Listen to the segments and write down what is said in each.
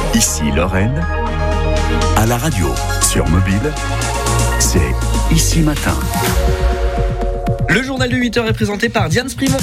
Ici Lorraine, à la radio, sur mobile, c'est Ici Matin. Le journal de 8h est présenté par Diane Sprimont.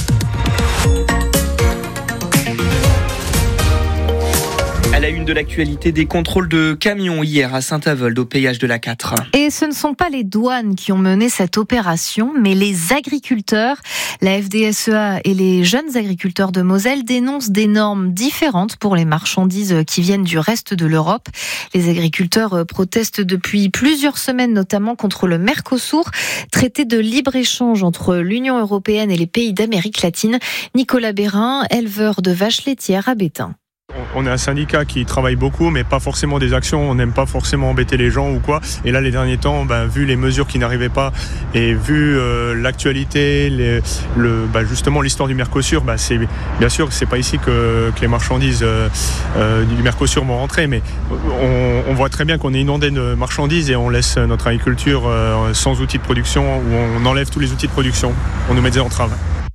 À la une de l'actualité, des contrôles de camions hier à Saint-Avold, au péage de l'A4. Et ce ne sont pas les douanes qui ont mené cette opération, mais les agriculteurs. La FDSEA et les jeunes agriculteurs de Moselle dénoncent des normes différentes pour les marchandises qui viennent du reste de l'Europe. Les agriculteurs protestent depuis plusieurs semaines, notamment contre le Mercosur, traité de libre-échange entre l'Union européenne et les pays d'Amérique latine. Nicolas Bérin, éleveur de vaches laitières à Bétain. On est un syndicat qui travaille beaucoup, mais pas forcément des actions. On n'aime pas forcément embêter les gens ou quoi. Et là, les derniers temps, vu les mesures qui n'arrivaient pas et vu l'actualité, justement l'histoire du Mercosur, c'est bien sûr, c'est pas ici que les marchandises du Mercosur vont rentrer, mais on voit très bien qu'on est inondé de marchandises et on laisse notre agriculture sans outils de production, ou on enlève tous les outils de production. On nous met des entraves.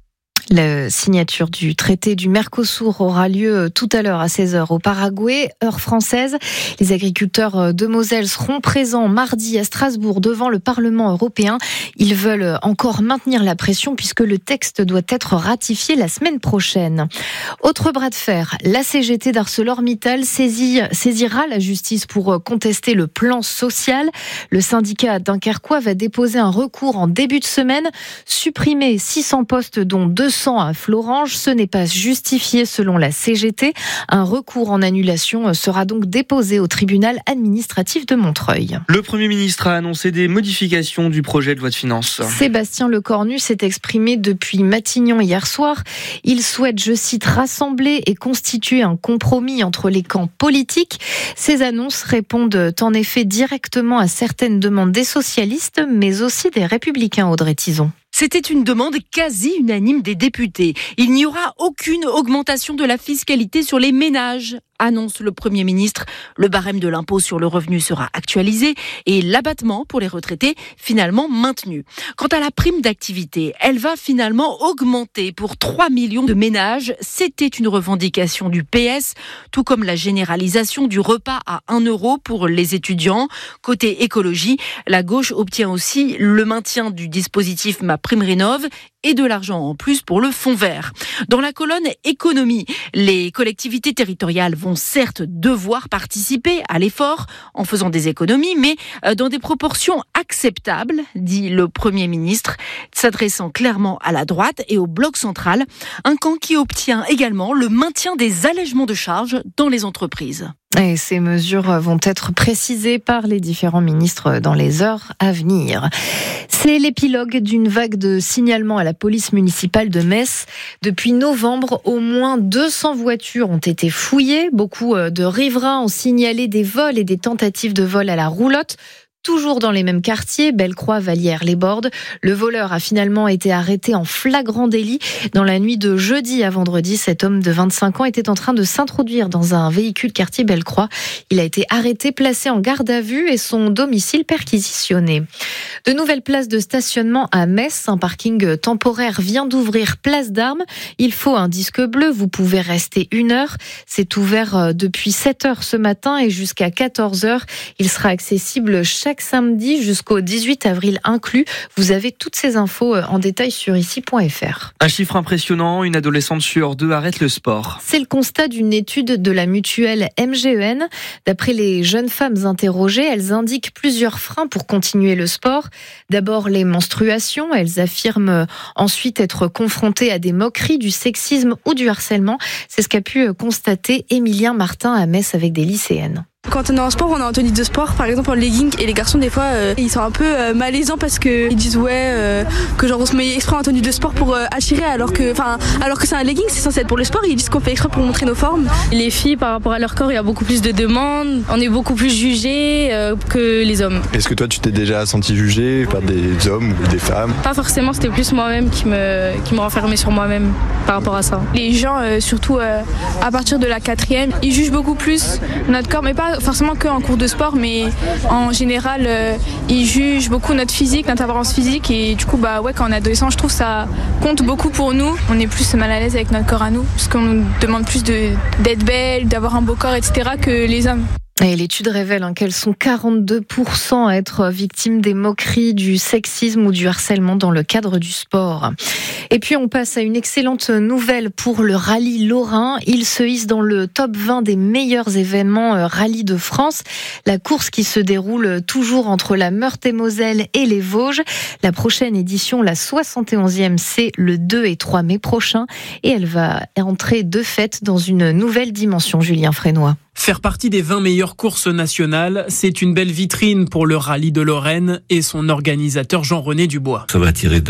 La signature du traité du Mercosur aura lieu tout à l'heure à 16h au Paraguay, heure française. Les agriculteurs de Moselle seront présents mardi à Strasbourg devant le Parlement européen. Ils veulent encore maintenir la pression puisque le texte doit être ratifié la semaine prochaine. Autre bras de fer, la CGT d'ArcelorMittal saisira la justice pour contester le plan social. Le syndicat dunkerquois va déposer un recours en début de semaine. Supprimer 600 postes dont 200 à Florange, ce n'est pas justifié selon la CGT. Un recours en annulation sera donc déposé au tribunal administratif de Montreuil. Le Premier ministre a annoncé des modifications du projet de loi de finances. Sébastien Lecornu s'est exprimé depuis Matignon hier soir. Il souhaite, je cite, rassembler et constituer un compromis entre les camps politiques. Ces annonces répondent en effet directement à certaines demandes des socialistes, mais aussi des républicains, Audrey Tizon. C'était une demande quasi unanime des députés. Il n'y aura aucune augmentation de la fiscalité sur les ménages, annonce le Premier ministre. Le barème de l'impôt sur le revenu sera actualisé et l'abattement pour les retraités finalement maintenu. Quant à la prime d'activité, elle va finalement augmenter pour 3 millions de ménages. C'était une revendication du PS, tout comme la généralisation du repas à 1 euro pour les étudiants. Côté écologie, la gauche obtient aussi le maintien du dispositif MaPrimeRénov' et de l'argent en plus pour le fonds vert. Dans la colonne économie, les collectivités territoriales vont certes devoir participer à l'effort en faisant des économies, mais dans des proportions acceptables, dit le Premier ministre, s'adressant clairement à la droite et au bloc central, un camp qui obtient également le maintien des allègements de charges dans les entreprises. Et ces mesures vont être précisées par les différents ministres dans les heures à venir. C'est l'épilogue d'une vague de signalements à la police municipale de Metz. Depuis novembre, au moins 200 voitures ont été fouillées. Beaucoup de riverains ont signalé des vols et des tentatives de vol à la roulotte. Toujours dans les mêmes quartiers, Bellecroix, Vallières, Les Bordes. Le voleur a finalement été arrêté en flagrant délit. Dans la nuit de jeudi à vendredi, cet homme de 25 ans était en train de s'introduire dans un véhicule quartier Bellecroix. Il a été arrêté, placé en garde à vue et son domicile perquisitionné. De nouvelles places de stationnement à Metz. Un parking temporaire vient d'ouvrir place d'Armes. Il faut un disque bleu. Vous pouvez rester 1 heure. C'est ouvert depuis 7h ce matin et jusqu'à 14h. Il sera accessible chaque samedi jusqu'au 18 avril inclus. Vous avez toutes ces infos en détail sur ici.fr. Un chiffre impressionnant, une adolescente sur 2 arrête le sport. C'est le constat d'une étude de la mutuelle MGEN. D'après les jeunes femmes interrogées, elles indiquent plusieurs freins pour continuer le sport. D'abord les menstruations. Elles affirment ensuite être confrontées à des moqueries, du sexisme ou du harcèlement. C'est ce qu'a pu constater Émilien Martin à Metz avec des lycéennes. Quand on est en sport, on est en tenue de sport, par exemple en legging, et les garçons des fois ils sont un peu malaisants parce que ils disent que genre on se met exprès en tenue de sport pour attirer alors que c'est un legging, c'est censé être pour le sport, et ils disent qu'on fait exprès pour montrer nos formes. Les filles par rapport à leur corps, il y a beaucoup plus de demandes, on est beaucoup plus jugés que les hommes. Est-ce que toi tu t'es déjà senti jugé par des hommes ou des femmes? Pas forcément, c'était plus moi-même qui me renfermait sur moi-même par rapport à ça. Les gens surtout à partir de la 4e, ils jugent beaucoup plus notre corps, mais pas forcément qu'en cours de sport, mais en général, ils jugent beaucoup notre physique, notre apparence physique. Et du coup, quand on est adolescent, je trouve que ça compte beaucoup pour nous. On est plus mal à l'aise avec notre corps à nous, parce qu'on nous demande plus d'être belle, d'avoir un beau corps, etc. que les hommes. Et l'étude révèle qu'elles sont 42% à être victimes des moqueries, du sexisme ou du harcèlement dans le cadre du sport. Et puis on passe à une excellente nouvelle pour le rallye lorrain. Il se hisse dans le top 20 des meilleurs événements rallye de France. La course qui se déroule toujours entre la Meurthe-et-Moselle et les Vosges. La prochaine édition, la 71e, c'est le 2 et 3 mai prochain. Et elle va entrer de fait dans une nouvelle dimension, Julien Frénois. Faire partie des 20 meilleures courses nationales, c'est une belle vitrine pour le rallye de Lorraine et son organisateur Jean-René Dubois. Ça va attirer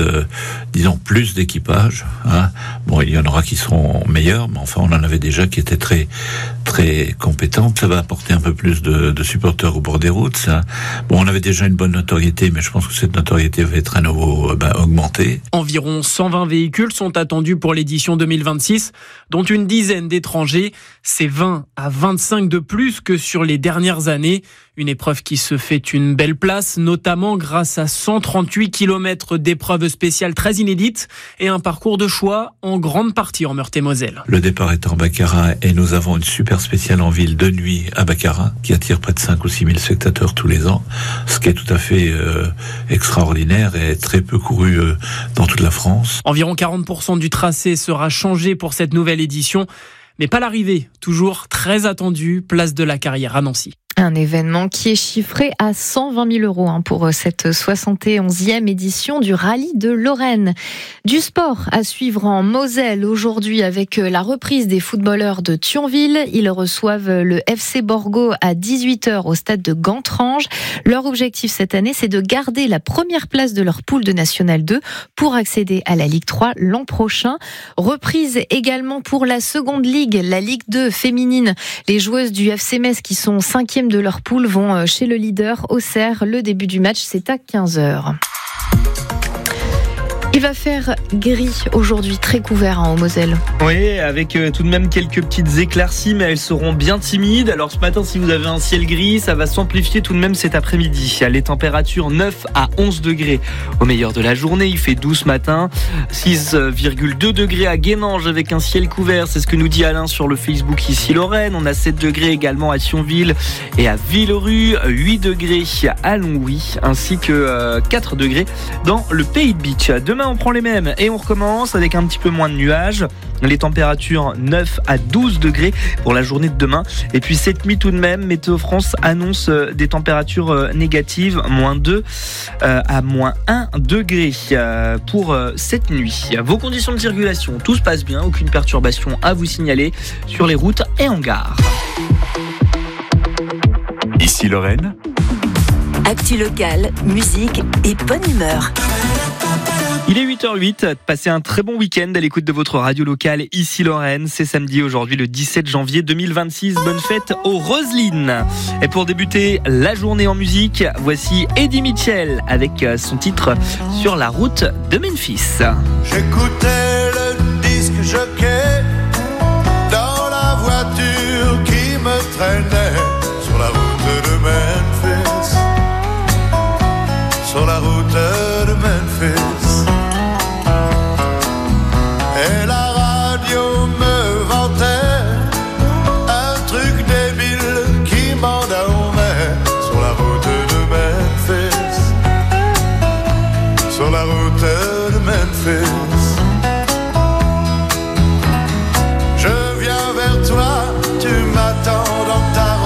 plus d'équipages. Bon, il y en aura qui seront meilleurs, mais enfin, on en avait déjà qui étaient très, très compétents. Ça va apporter un peu plus de supporters au bord des routes. Bon, on avait déjà une bonne notoriété, mais je pense que cette notoriété va être à nouveau augmentée. Environ 120 véhicules sont attendus pour l'édition 2026, dont une dizaine d'étrangers. C'est 20 à 25 de plus que sur les dernières années. Une épreuve qui se fait une belle place, notamment grâce à 138 km d'épreuves spéciales très inédites et un parcours de choix en grande partie en Meurthe-et-Moselle. Le départ est en Baccarat et nous avons une super spéciale en ville de nuit à Baccarat qui attire près de 5 ou 6 000 spectateurs tous les ans, ce qui est tout à fait extraordinaire et très peu couru dans toute la France. Environ 40% du tracé sera changé pour cette nouvelle édition. Mais pas l'arrivée, toujours très attendue, place de la Carrière à Nancy. Un événement qui est chiffré à 120 000 euros pour cette 71e édition du rallye de Lorraine. Du sport à suivre en Moselle aujourd'hui avec la reprise des footballeurs de Thionville. Ils reçoivent le FC Borgo à 18h au stade de Gantrange. Leur objectif cette année, c'est de garder la première place de leur poule de National 2 pour accéder à la Ligue 3 l'an prochain. Reprise également pour la seconde ligue, la Ligue 2 féminine. Les joueuses du FC Metz qui sont 5e de leur poule vont chez le leader Auxerre. Le début du match, c'est à 15h. Il va faire gris aujourd'hui, très couvert en Moselle. Oui, avec tout de même quelques petites éclaircies, mais elles seront bien timides. Alors ce matin, si vous avez un ciel gris, ça va s'amplifier tout de même cet après-midi. Les températures 9 à 11 degrés au meilleur de la journée. Il fait 12 ce matin, 6,2 degrés à Guénange avec un ciel couvert. C'est ce que nous dit Alain sur le Facebook ici Lorraine. On a 7 degrés également à Thionville et à Villerue, 8 degrés à Longwy, ainsi que 4 degrés dans le Pays de Bitche. Demain, on prend les mêmes et on recommence avec un petit peu moins de nuages. Les températures 9 à 12 degrés pour la journée de demain. Et puis cette nuit tout de même, Météo France annonce des températures négatives, moins 2 à moins 1 degré pour cette nuit. Vos conditions de circulation, tout se passe bien, aucune perturbation à vous signaler sur les routes et en gare. Ici Lorraine. Actu locale, musique et bonne humeur. Il est 8h08, passez un très bon week-end à l'écoute de votre radio locale ici Lorraine. C'est samedi aujourd'hui le 17 janvier 2026. Bonne fête aux Roselines. Et pour débuter la journée en musique, voici Eddie Mitchell avec son titre Sur la route de Memphis. J'écoutais le disque jockey dans la voiture qui me traînait sur la route de Memphis. Sur la route de Memphis. Et la radio me vantait un truc débile qui m'endormait sur la route de Memphis. Sur la route de Memphis. Je viens vers toi, tu m'attends dans ta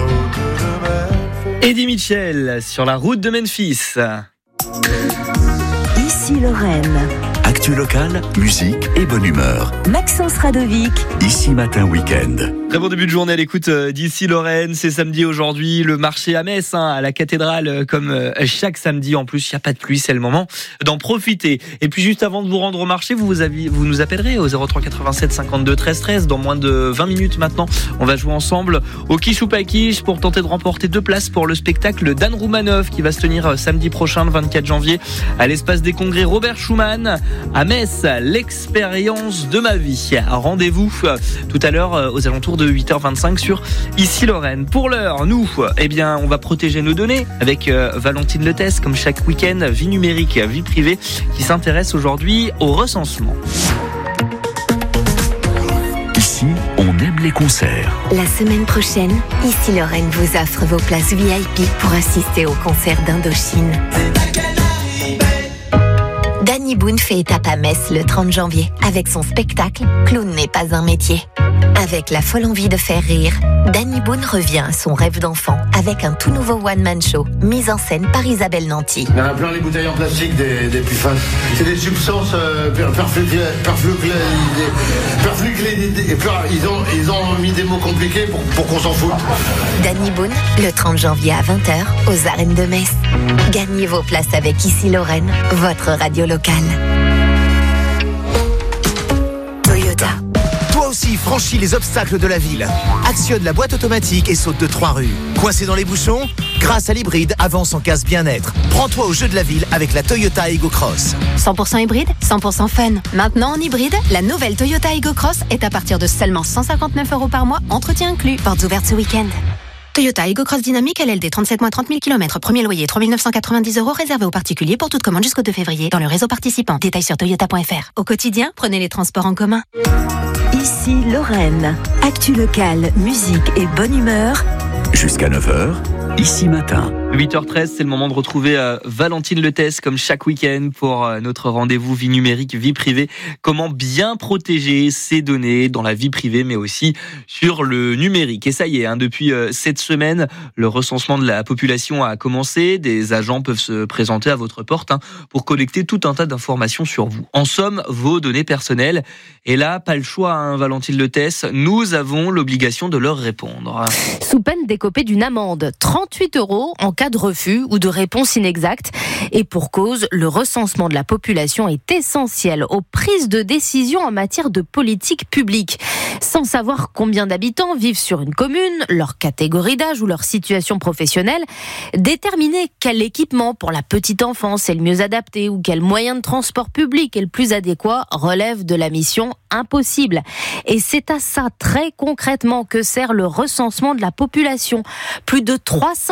route de Memphis. Eddie Mitchell sur la route de Memphis. Ici Lorraine. Actu locale, musique et bonne humeur. Maxence Radovic. Ici Matin Week-end. Très bon début de journée à l'écoute d'ici Lorraine. C'est samedi aujourd'hui, le marché à Metz, à la cathédrale, comme chaque samedi. En plus, il n'y a pas de pluie, c'est le moment d'en profiter. Et puis juste avant de vous rendre au marché, vous nous appellerez au 03 87 52 13 13. Dans moins de 20 minutes maintenant, on va jouer ensemble au Quiche ou pas Quiche pour tenter de remporter 2 places pour le spectacle Dan Roumanoff qui va se tenir samedi prochain, le 24 janvier, à l'espace des congrès Robert Schumann à Metz. L'expérience de ma vie. Rendez-vous tout à l'heure aux alentours de 8h25 sur Ici Lorraine. Pour l'heure, nous, on va protéger nos données avec Valentine Letès, comme chaque week-end, vie numérique, vie privée, qui s'intéresse aujourd'hui au recensement. Ici, on aime les concerts. La semaine prochaine, Ici Lorraine vous offre vos places VIP pour assister au concert d'Indochine. Danny Boone fait étape à Metz le 30 janvier avec son spectacle « Clown n'est pas un métier ». Avec la folle envie de faire rire, Danny Boone revient à son rêve d'enfant avec un tout nouveau one-man show mis en scène par Isabelle Nanty. Il y en a plein les bouteilles en plastique des puffins. C'est des substances ils ont mis des mots compliqués pour qu'on s'en foute. Danny Boone, le 30 janvier à 20h aux arènes de Metz. Gagnez vos places avec Ici Lorraine, votre radio locale. Toyota. Toi aussi, franchis les obstacles de la ville. Actionne la boîte automatique et saute de 3 rues. Coincé dans les bouchons ? Grâce à l'hybride, avance en casse bien-être. Prends-toi au jeu de la ville avec la Toyota Ego Cross. 100% hybride, 100% fun. Maintenant en hybride, la nouvelle Toyota Ego Cross est à partir de seulement 159 € par mois, entretien inclus. Portes ouvertes ce week-end. Toyota Ego Cross Dynamique LLD, 37 mois, 30 000 km. Premier loyer, 3 990 € réservé aux particuliers pour toute commande jusqu'au 2 février dans le réseau participant. Détails sur toyota.fr. Au quotidien, prenez les transports en commun. Ici Lorraine. Actu locale, musique et bonne humeur. Jusqu'à 9h, Ici Matin. 8h13, c'est le moment de retrouver Valentine Letès comme chaque week-end pour notre rendez-vous vie numérique, vie privée. Comment bien protéger ses données dans la vie privée mais aussi sur le numérique. Et ça y est, depuis cette semaine, le recensement de la population a commencé. Des agents peuvent se présenter à votre porte pour collecter tout un tas d'informations sur vous. En somme, vos données personnelles. Et là, pas le choix, Valentine Letès, nous avons l'obligation de leur répondre. Sous peine d'écoper d'une amende, 38 € en cas de refus ou de réponse inexacte. Et pour cause, le recensement de la population est essentiel aux prises de décision en matière de politique publique. Sans savoir combien d'habitants vivent sur une commune, leur catégorie d'âge ou leur situation professionnelle, déterminer quel équipement pour la petite enfance est le mieux adapté ou quel moyen de transport public est le plus adéquat relève de la mission impossible. Et c'est à ça, très concrètement, que sert le recensement de la population. Plus de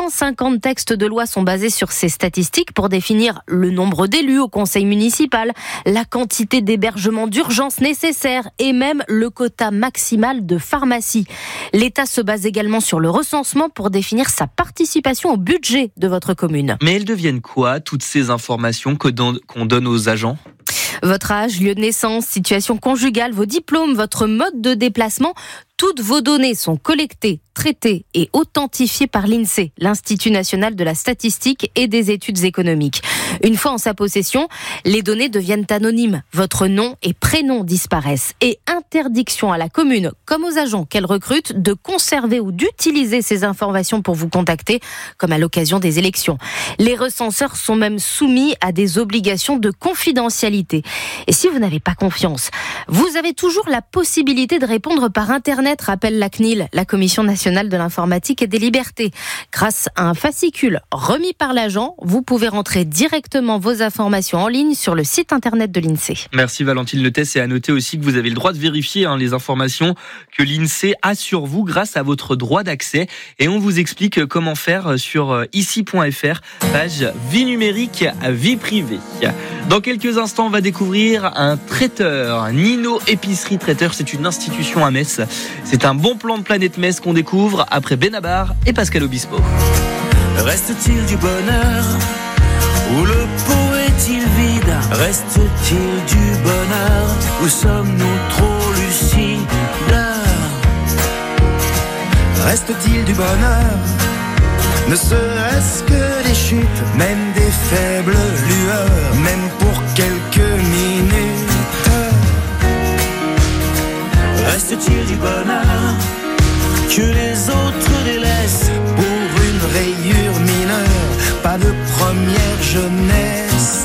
350 textes de loi sont basés sur ces statistiques pour définir le nombre d'élus au conseil municipal, la quantité d'hébergements d'urgence nécessaires et même le quota maximal de pharmacie. L'État se base également sur le recensement pour définir sa participation au budget de votre commune. Mais elles deviennent quoi, toutes ces informations qu'on donne aux agents ? Votre âge, lieu de naissance, situation conjugale, vos diplômes, votre mode de déplacement, toutes vos données sont collectées, traitées et authentifiées par l'INSEE, l'Institut national de la statistique et des études économiques. Une fois en sa possession, les données deviennent anonymes. Votre nom et prénom disparaissent. Et interdiction à la commune, comme aux agents qu'elle recrute, de conserver ou d'utiliser ces informations pour vous contacter, comme à l'occasion des élections. Les recenseurs sont même soumis à des obligations de confidentialité. Et si vous n'avez pas confiance, vous avez toujours la possibilité de répondre par Internet, rappelle la CNIL, la Commission nationale de l'informatique et des libertés. Grâce à un fascicule remis par l'agent, vous pouvez rentrer directement vos informations en ligne sur le site Internet de l'INSEE. Merci Valentine Letès, et à noter aussi que vous avez le droit de vérifier les informations que l'INSEE a sur vous grâce à votre droit d'accès. Et on vous explique comment faire sur ici.fr, page vie numérique, vie privée. Dans quelques instants, on va découvrir un traiteur, Nino Épicerie Traiteur. C'est une institution à Metz. C'est un bon plan de Planète Metz qu'on découvre après Benabar et Pascal Obispo. Reste-t-il du bonheur ou le pot est-il vide? Reste-t-il du bonheur ou sommes-nous trop lucides? Reste-t-il du bonheur? Ne serait-ce que des chutes, même des faibles lueurs, même pour quelques minutes. Reste-t-il du bonheur que les autres délaissent pour une rayure mineure? Pas de première jeunesse.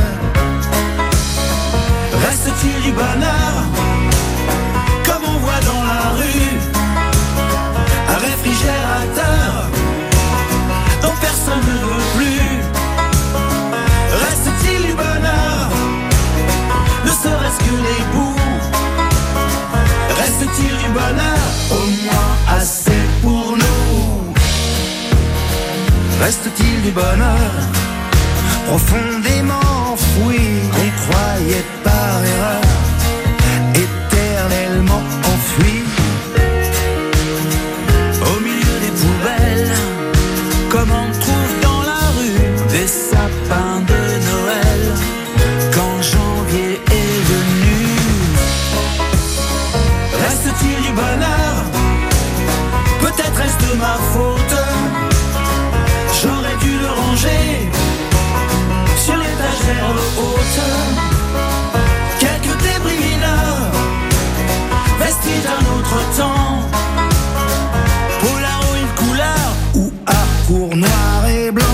Reste-t-il du bonheur comme on voit dans la rue? Un réfrigérateur dont personne ne veut plus. Reste-t-il du bonheur, ne serait-ce que les bouts? Reste-t-il du bonheur, au moins assez pour nous? Reste-t-il du bonheur profondément enfoui, qu'on croyait par erreur éternellement enfui? Au milieu des poubelles, comme on trouve dans la rue des sapins de Noël, quand janvier est venu. Reste-t-il du bonheur? Peut-être est-ce de ma faute, j'aurais dû le ranger sur l'étagère haute. Quelques débris mineurs, vestiges d'un autre temps, Polaroid couleur ou Harcourt noir et blanc.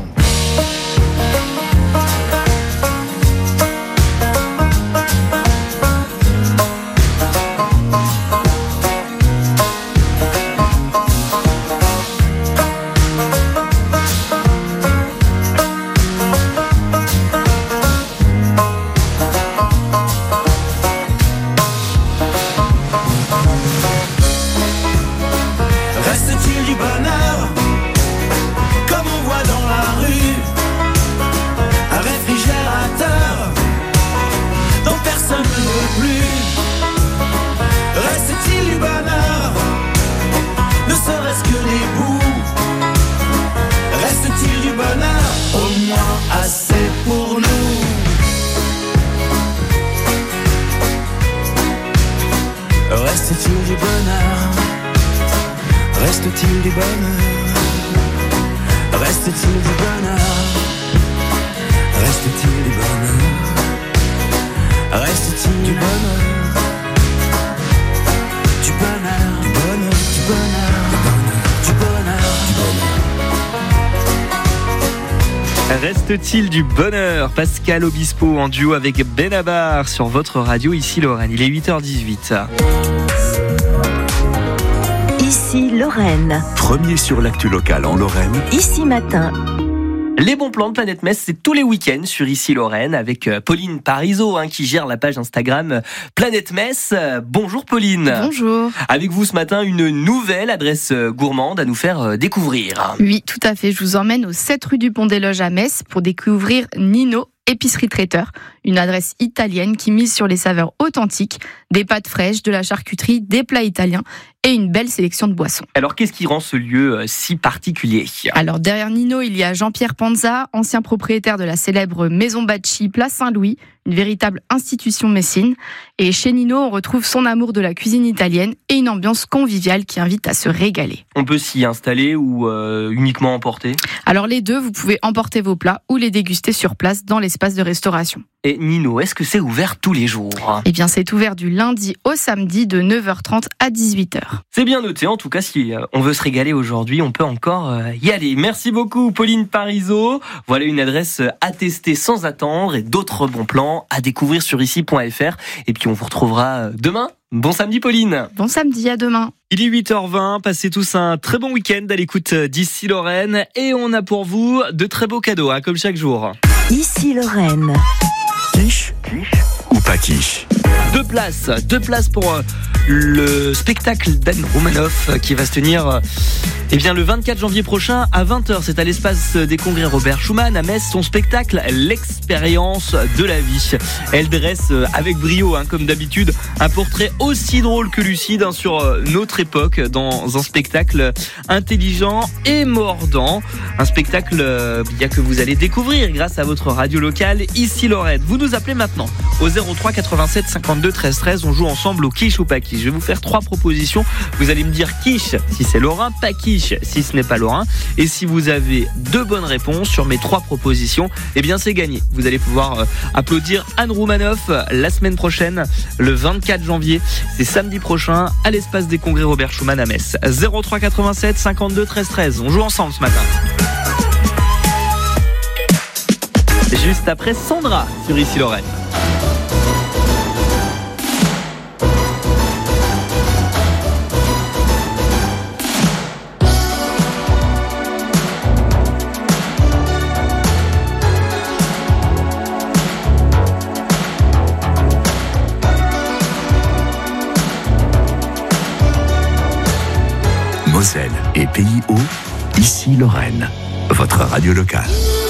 Reste-t-il du bonheur comme on voit dans la rue? Un réfrigérateur dont personne ne veut plus. Reste-t-il du bonheur, ne serait-ce que des bouts? Reste-t-il du bonheur, au moins assez pour nous? Reste-t-il du bonheur? Reste-t-il du bonheur? Reste-t-il du bonheur? Reste-t-il du bonheur? Reste-t-il du bonheur? Du bonheur, du bonheur, du bonheur, du bonheur, du bonheur. Reste-t-il du bonheur? Pascal Obispo en duo avec Benabar sur votre radio, ici Lorraine. Il est 8h18. Ici Lorraine. Premier sur l'actu locale en Lorraine. Ici Matin. Les bons plans de Planète Metz, c'est tous les week-ends sur Ici Lorraine avec Pauline Parizeau qui gère la page Instagram Planète Metz. Bonjour Pauline. Bonjour. Avec vous ce matin, une nouvelle adresse gourmande à nous faire découvrir. Oui, tout à fait. Je vous emmène au 7 rue du Pont des Loges à Metz pour découvrir Nino Épicerie Traiteur, une adresse italienne qui mise sur les saveurs authentiques, des pâtes fraîches, de la charcuterie, des plats italiens et une belle sélection de boissons. Alors qu'est-ce qui rend ce lieu si particulier? Alors derrière Nino, il y a Jean-Pierre Panza, ancien propriétaire de la célèbre Maison Bacci, place Saint-Louis, une véritable institution messine. Et chez Nino, on retrouve son amour de la cuisine italienne et une ambiance conviviale qui invite à se régaler. On peut s'y installer ou uniquement emporter? Alors les deux, vous pouvez emporter vos plats ou les déguster sur place dans l'espace de restauration. Et Nino, est-ce que c'est ouvert tous les jours? Eh bien, c'est ouvert du lundi au samedi de 9h30 à 18h. C'est bien noté. En tout cas, si on veut se régaler aujourd'hui, on peut encore y aller. Merci beaucoup, Pauline Parizeau. Voilà une adresse à tester sans attendre et d'autres bons plans à découvrir sur ici.fr. Et puis, on vous retrouvera demain. Bon samedi, Pauline. Bon samedi, à demain. Il est 8h20. Passez tous un très bon week-end à l'écoute d'Ici Lorraine. Et on a pour vous de très beaux cadeaux, comme chaque jour. Ici Lorraine. Quiche ou pas quiche? Deux places pour le spectacle d'Anne Romanoff qui va se tenir le 24 janvier prochain à 20h. C'est à l'espace des congrès Robert Schuman à Metz. Son spectacle, l'expérience de la vie. Elle dresse avec brio, comme d'habitude, un portrait aussi drôle que lucide sur notre époque dans un spectacle intelligent et mordant. Un spectacle que vous allez découvrir grâce à votre radio locale, Ici Lorraine. Vous nous appelez maintenant au 03 87 52 13 13. On joue ensemble au quiche ou pas quiche. Je vais vous faire 3 propositions. Vous allez me dire quiche si c'est lorrain, pas quiche si ce n'est pas lorrain. Et si vous avez 2 bonnes réponses sur mes 3 propositions, eh bien c'est gagné. Vous allez pouvoir applaudir Anne Roumanoff la semaine prochaine, le 24 janvier. C'est samedi prochain à l'espace des congrès Robert Schuman à Metz. 03 87 52 13 13. On joue ensemble ce matin. Juste après Sandra sur Ici Lorraine. Moselle et Pays Hauts, Ici Lorraine, votre radio locale.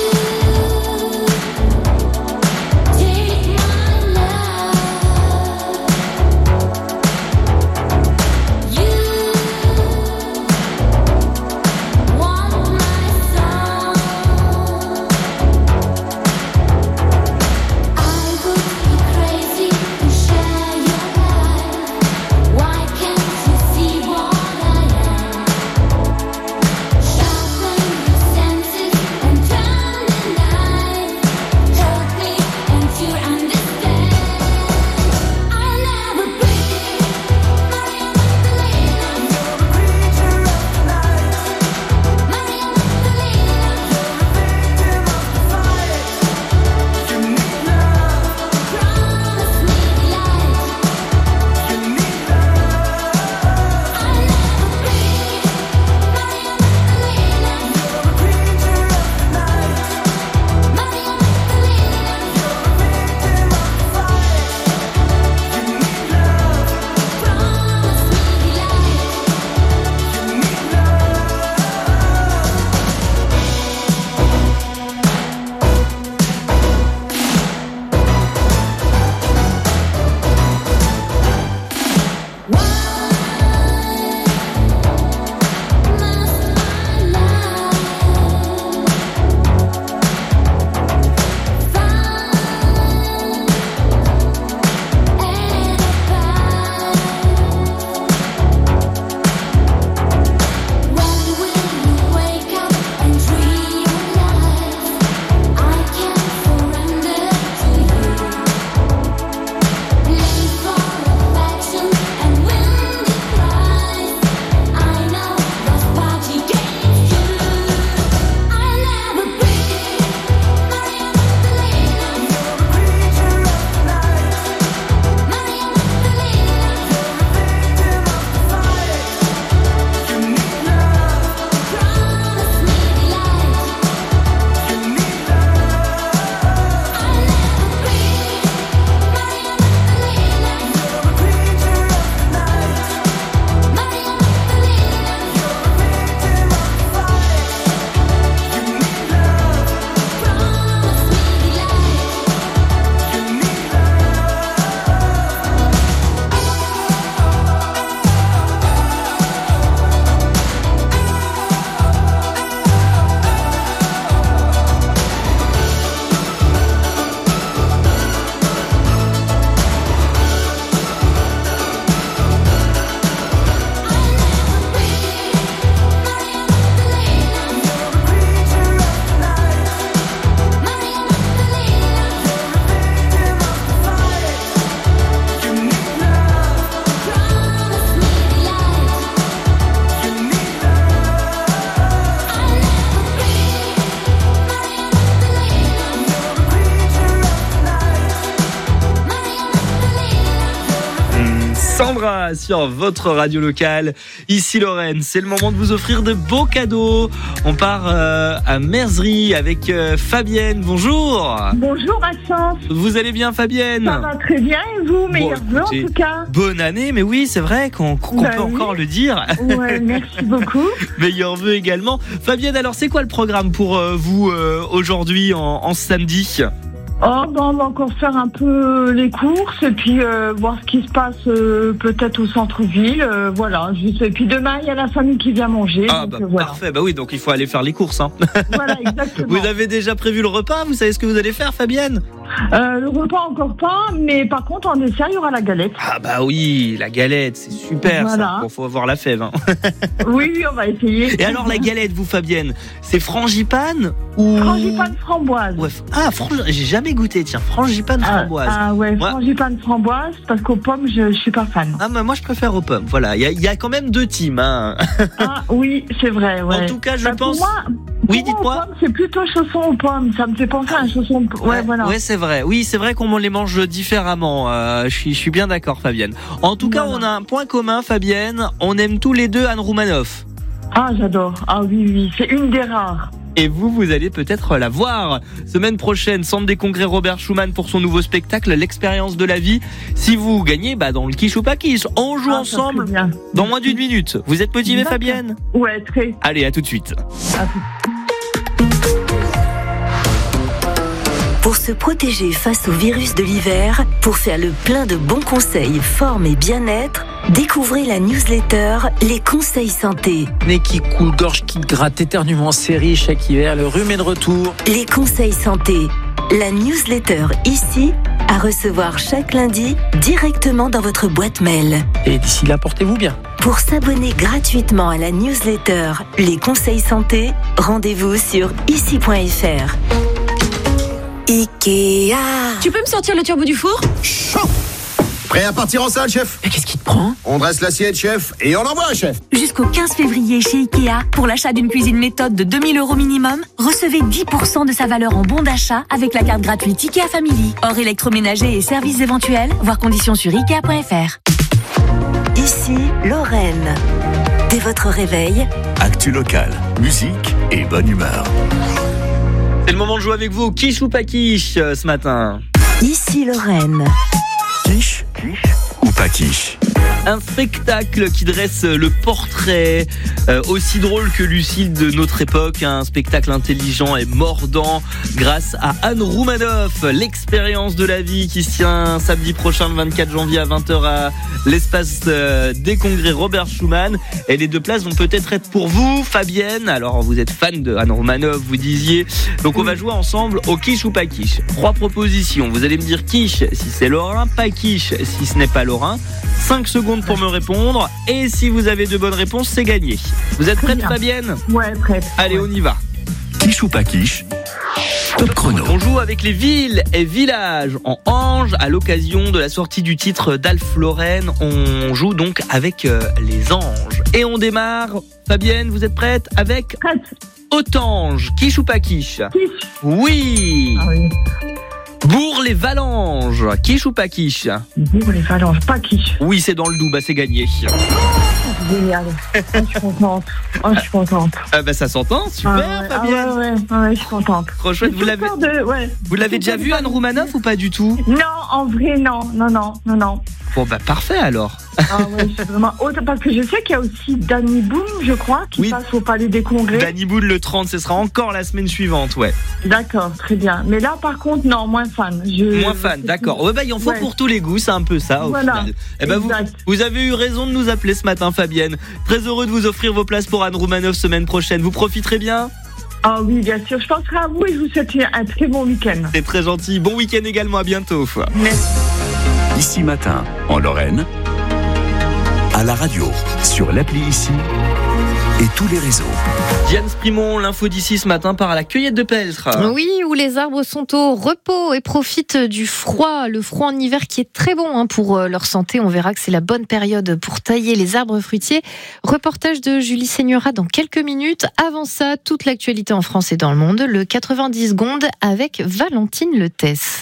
Sandra sur votre radio locale, Ici Lorraine. C'est le moment de vous offrir de beaux cadeaux. On part à Merzerie avec Fabienne. Bonjour. Bonjour Maxence. Vous allez bien Fabienne? Ça va très bien et vous? Meilleurs vœux en tout cas. Bonne année, mais oui c'est vrai qu'on peut encore le dire. Ouais, merci beaucoup. Meilleurs vœux également. Fabienne, alors c'est quoi le programme pour vous aujourd'hui en samedi? On va encore faire un peu les courses et puis voir ce qui se passe peut-être au centre-ville. Voilà. Et puis demain, il y a la famille qui vient manger. Ah donc, voilà. Parfait. Bah oui, donc il faut aller faire les courses. Hein. Voilà, exactement. Vous avez déjà prévu le repas? Vous savez ce que vous allez faire, Fabienne? Le repas encore pas, mais par contre en dessert il y aura la galette. Ah bah oui, la galette, c'est super Voilà. ça. Bon, faut avoir la fève. Hein. Oui, on va essayer. Et alors la galette, vous Fabienne, c'est frangipane ou Frangipane framboise. Ouais. Ah, j'ai jamais goûté, tiens, frangipane framboise. Ah ouais, frangipane framboise, parce qu'aux pommes, je suis pas fan. Ah, mais moi je préfère aux pommes, voilà. Il y a quand même 2 teams. Hein. Ah oui, c'est vrai, ouais. En tout cas, je pense... Pour moi, oui, dites-moi. C'est plutôt chausson aux pommes, ça me fait penser à un chausson... Ouais, voilà. Ouais, c'est vrai. Oui, c'est vrai qu'on les mange différemment. Je suis bien d'accord, Fabienne. En tout cas, on a un point commun, Fabienne. On aime tous les deux Anne Roumanoff. Ah, j'adore. Ah oui, c'est une des rares. Et vous allez peut-être la voir. Semaine prochaine, Centre des Congrès Robert Schuman pour son nouveau spectacle, L'expérience de la vie. Si vous gagnez, dans le quiche ou pas quiche, on joue ensemble dans moins d'1 minute. Vous êtes motivée, Fabienne ? Ouais, très. Allez, à tout de suite. Pour se protéger face au virus de l'hiver, pour faire le plein de bons conseils, forme et bien-être, découvrez la newsletter Les Conseils Santé. Nez qui coule, gorge qui gratte, éternuement, série chaque hiver, le rhume est de retour. Les Conseils Santé, la newsletter ici, à recevoir chaque lundi directement dans votre boîte mail. Et d'ici là, portez-vous bien. Pour s'abonner gratuitement à la newsletter Les Conseils Santé, rendez-vous sur ici.fr. Ikea. Tu peux me sortir le turbo du four ? Chaud. Prêt à partir en salle, chef ? Mais qu'est-ce qui te prend ? On dresse l'assiette, chef, et on envoie, chef. Jusqu'au 15 février chez Ikea, pour l'achat d'une cuisine méthode de 2 000 € minimum, recevez 10% de sa valeur en bon d'achat avec la carte gratuite Ikea Family. Hors électroménager et services éventuels, voir conditions sur Ikea.fr. Ici, Lorraine. Dès votre réveil, actu locale, musique et bonne humeur. C'est le moment de jouer avec vous au quiche ou pas quiche ce matin. Ici Lorraine. Quiche ou pas quiche ? Un spectacle qui dresse le portrait aussi drôle que lucide de notre époque, un spectacle intelligent et mordant grâce à Anne Roumanoff, l'expérience de la vie qui se tient samedi prochain le 24 janvier à 20h à l'espace des congrès Robert Schuman. Et les 2 places vont peut-être être pour vous, Fabienne. Alors vous êtes fan de Anne Roumanoff, vous disiez. Donc on va jouer ensemble au quiche ou pas quiche. 3 propositions, vous allez me dire quiche si c'est lorrain, pas quiche si ce n'est pas lorrain. 5 secondes pour me répondre, et si vous avez de bonnes réponses, c'est gagné. Vous êtes prête, Fabienne ? Ouais, prête. Allez, on y va. Quiche ou pas quiche ? Top chrono. On joue avec les villes et villages en Ange à l'occasion de la sortie du titre d'Alf Lorraine. On joue donc avec les anges. Et on démarre. Fabienne, vous êtes prête ? Avec Autange. Quiche ou pas quiche ? Quiche. Oui. Ah oui. Bourg-les-Valenges. Quiche ou pas quiche ? Bourg-les-Valenges, pas quiche. Oui, c'est dans le Doubs, c'est gagné. Génial. Je suis contente. Oh, je suis contente. Ah bah ça s'entend, super, Fabienne. Ouais, je suis contente. Trop chouette. Vous l'avez déjà vu Anne Roumanoff ou pas du tout ? Non, en vrai, non. Bon bah parfait alors. Ah ouais, je suis vraiment haute parce que je sais qu'il y a aussi Danny Boone, je crois, qui passe au Palais des Congrès. Danny Boone le 30, ce sera encore la semaine suivante, ouais. D'accord, très bien. Mais là, par contre, non, moins fan. Moins fan, d'accord. Ouais, bah il en faut pour tous les goûts, c'est un peu ça au final. Eh ben vous avez eu raison de nous appeler ce matin, Fabienne. Très heureux de vous offrir vos places pour Anne Roumanoff semaine prochaine. Vous profiterez bien ? Ah oui, bien sûr. Je penserai à vous et je vous souhaite un très bon week-end. C'est très gentil. Bon week-end également, à bientôt. Merci. Ici Matin, en Lorraine, à la radio, sur l'appli Ici et tous les réseaux. Diane Sprimon, l'info d'ici ce matin part à la cueillette de Peltre. Oui, où les arbres sont au repos et profitent du froid. Le froid en hiver qui est très bon pour leur santé. On verra que c'est la bonne période pour tailler les arbres fruitiers. Reportage de Julie Seigneura dans quelques minutes. Avant ça, toute l'actualité en France et dans le monde. Le 90 secondes avec Valentine Letesse.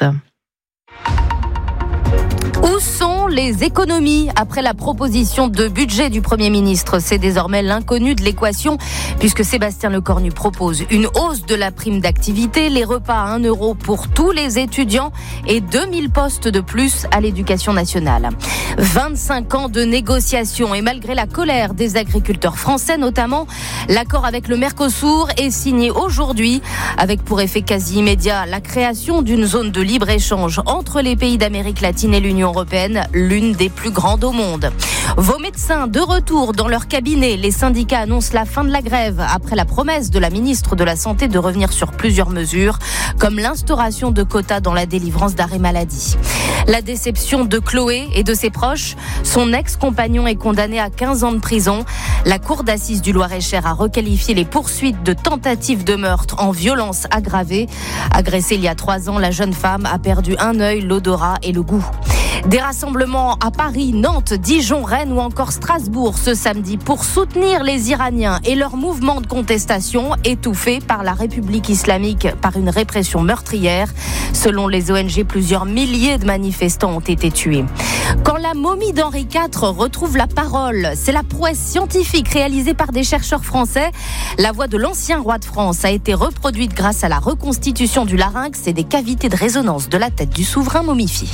Où sont les économies après la proposition de budget du Premier ministre ? C'est désormais l'inconnu de l'équation, puisque Sébastien Lecornu propose une hausse de la prime d'activité, les repas à 1 € pour tous les étudiants et 2000 postes de plus à l'éducation nationale. 25 ans de négociations et malgré la colère des agriculteurs français notamment, l'accord avec le Mercosur est signé aujourd'hui, avec pour effet quasi immédiat la création d'une zone de libre-échange entre les pays d'Amérique latine et l'Union européenne, l'une des plus grandes au monde. Vos médecins de retour dans leur cabinet. Les syndicats annoncent la fin de la grève après la promesse de la ministre de la Santé de revenir sur plusieurs mesures, comme l'instauration de quotas dans la délivrance d'arrêts maladie. La déception de Chloé et de ses proches. Son ex-compagnon est condamné à 15 ans de prison. La cour d'assises du Loir-et-Cher a requalifié les poursuites de tentative de meurtre en violence aggravée. Agressée il y a 3 ans, la jeune femme a perdu un œil, l'odorat et le goût. Des rassemblements à Paris, Nantes, Dijon, Rennes ou encore Strasbourg ce samedi pour soutenir les Iraniens et leur mouvement de contestation étouffé par la République islamique par une répression meurtrière. Selon les ONG, plusieurs milliers de manifestants ont été tués. Quand la momie d'Henri IV retrouve la parole, c'est la prouesse scientifique réalisée par des chercheurs français. La voix de l'ancien roi de France a été reproduite grâce à la reconstitution du larynx et des cavités de résonance de la tête du souverain momifié.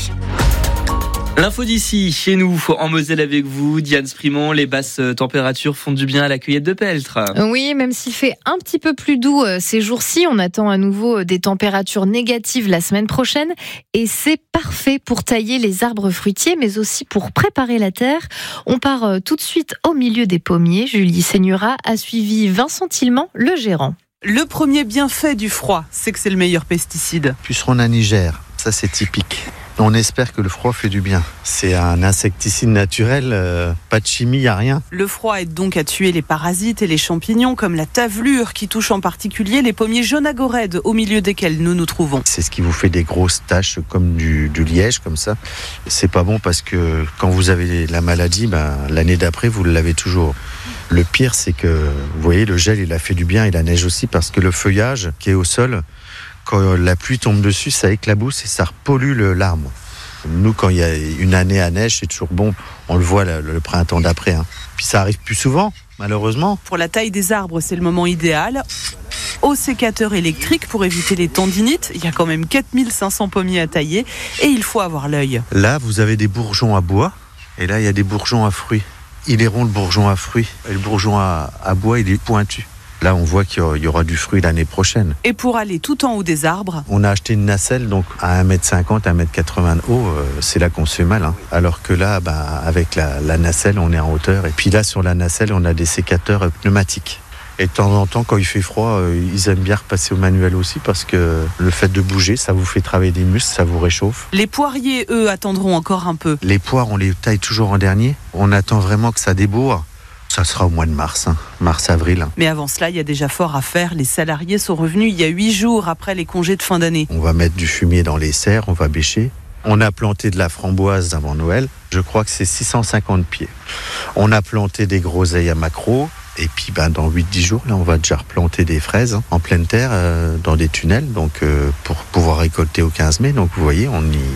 L'info d'ici, chez nous, en Moselle avec vous, Diane Sprimont, les basses températures font du bien à la cueillette de Peltre. Oui, même s'il fait un petit peu plus doux ces jours-ci, on attend à nouveau des températures négatives la semaine prochaine et c'est parfait pour tailler les arbres fruitiers, mais aussi pour préparer la terre. On part tout de suite au milieu des pommiers. Julie Seigneura a suivi Vincent Tillement, le gérant. Le premier bienfait du froid, c'est que c'est le meilleur pesticide. Puceron à Niger, ça c'est typique. On espère que le froid fait du bien. C'est un insecticide naturel, pas de chimie, il n'y a rien. Le froid aide donc à tuer les parasites et les champignons comme la tavelure qui touche en particulier les pommiers jaunagorèdes au milieu desquels nous nous trouvons. C'est ce qui vous fait des grosses taches comme du liège comme ça. C'est pas bon parce que quand vous avez la maladie, l'année d'après vous l'avez toujours. Le pire c'est que, vous voyez, le gel il a fait du bien et la neige aussi parce que le feuillage qui est au sol, quand la pluie tombe dessus, ça éclabousse et ça repollue l'arbre. Nous, quand il y a une année à neige, c'est toujours bon. On le voit le printemps d'après. Puis ça arrive plus souvent, malheureusement. Pour la taille des arbres, c'est le moment idéal. Au sécateur électrique pour éviter les tendinites. Il y a quand même 4500 pommiers à tailler et il faut avoir l'œil. Là, vous avez des bourgeons à bois et là, il y a des bourgeons à fruits. Il est rond le bourgeon à fruits et le bourgeon à bois, il est pointu. Là, on voit qu'il y aura du fruit l'année prochaine. Et pour aller tout en haut des arbres, on a acheté une nacelle, donc à 1m50, 1m80 de haut, c'est là qu'on se fait mal. Alors que là, avec la nacelle, on est en hauteur. Et puis là, sur la nacelle, on a des sécateurs pneumatiques. Et de temps en temps, quand il fait froid, ils aiment bien repasser au manuel aussi parce que le fait de bouger, ça vous fait travailler des muscles, ça vous réchauffe. Les poiriers, eux, attendront encore un peu. Les poires, on les taille toujours en dernier. On attend vraiment que ça débourre. Ça sera au mois de mars, mars-avril. Mais avant cela, il y a déjà fort à faire. Les salariés sont revenus il y a 8 jours après les congés de fin d'année. On va mettre du fumier dans les serres, on va bêcher. On a planté de la framboise avant Noël. Je crois que c'est 650 pieds. On a planté des groseilles à maquereau. Et puis dans 8-10 jours, là, on va déjà replanter des fraises en pleine terre dans des tunnels donc, pour pouvoir récolter au 15 mai. Donc vous voyez,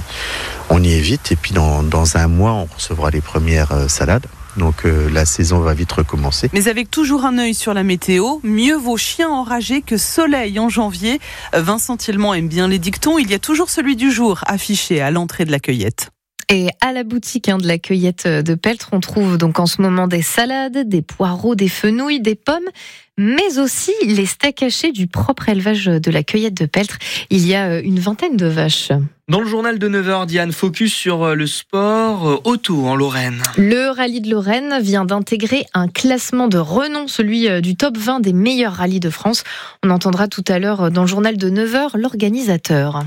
on y est vite. Et puis dans un mois, on recevra les premières salades. Donc la saison va vite recommencer. Mais avec toujours un œil sur la météo, mieux vaut chien enragé que soleil en janvier. Vincent Tillement aime bien les dictons. Il y a toujours celui du jour affiché à l'entrée de la cueillette. Et à la boutique de la cueillette de Peltre, on trouve donc en ce moment des salades, des poireaux, des fenouils, des pommes, mais aussi les steaks hachés du propre élevage de la cueillette de Peltre. Il y a une vingtaine de vaches. Dans le journal de 9h, Diane, focus sur le sport auto en Lorraine. Le rallye de Lorraine vient d'intégrer un classement de renom, celui du top 20 des meilleurs rallyes de France. On entendra tout à l'heure dans le journal de 9h l'organisateur.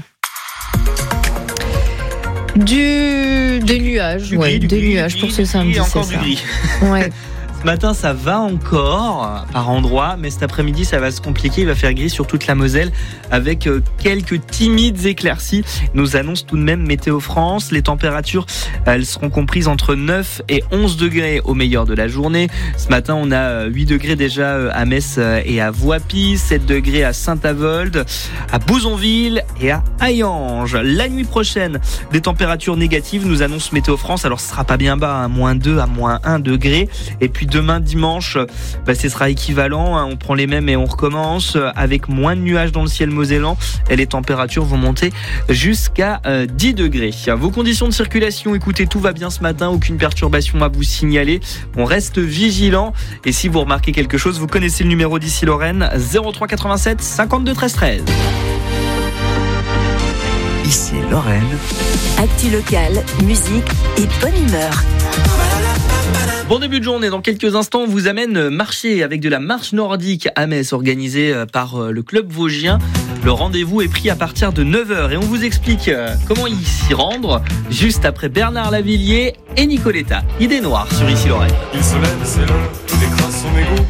Des nuages, des nuages pour ce samedi, encore c'est du ça. gris. Ouais. Ce matin, ça va encore par endroits, mais cet après-midi, ça va se compliquer. Il va faire gris sur toute la Moselle avec quelques timides éclaircies. Nous annonce tout de même Météo France. Les températures, elles seront comprises entre 9 et 11 degrés au meilleur de la journée. Ce matin, on a 8 degrés déjà à Metz et à Voipy, 7 degrés à Saint-Avold, à Bouzonville et à Hayange. La nuit prochaine, des températures négatives, nous annonce Météo France. Alors, ce sera pas bien bas, -2 à -1 degré. Et puis, demain dimanche, ce sera équivalent, on prend les mêmes et on recommence avec moins de nuages dans le ciel mosellan et les températures vont monter jusqu'à 10 degrés. Vos conditions de circulation, écoutez, tout va bien ce matin, aucune perturbation à vous signaler, on reste vigilant et si vous remarquez quelque chose, vous connaissez le numéro d'ici Lorraine, 03 87 52 13 13. Ici Lorraine. Actu locale, musique et bonne humeur. Bon début de journée, dans quelques instants on vous amène marcher avec de la marche nordique à Metz organisée par le club vosgien. Le rendez-vous est pris à partir de 9h et on vous explique comment y s'y rendre juste après Bernard Lavilliers et Nicoletta. Idée noire sur Ici Lorraine. Il se lève, c'est l'heure, il écrase son égo.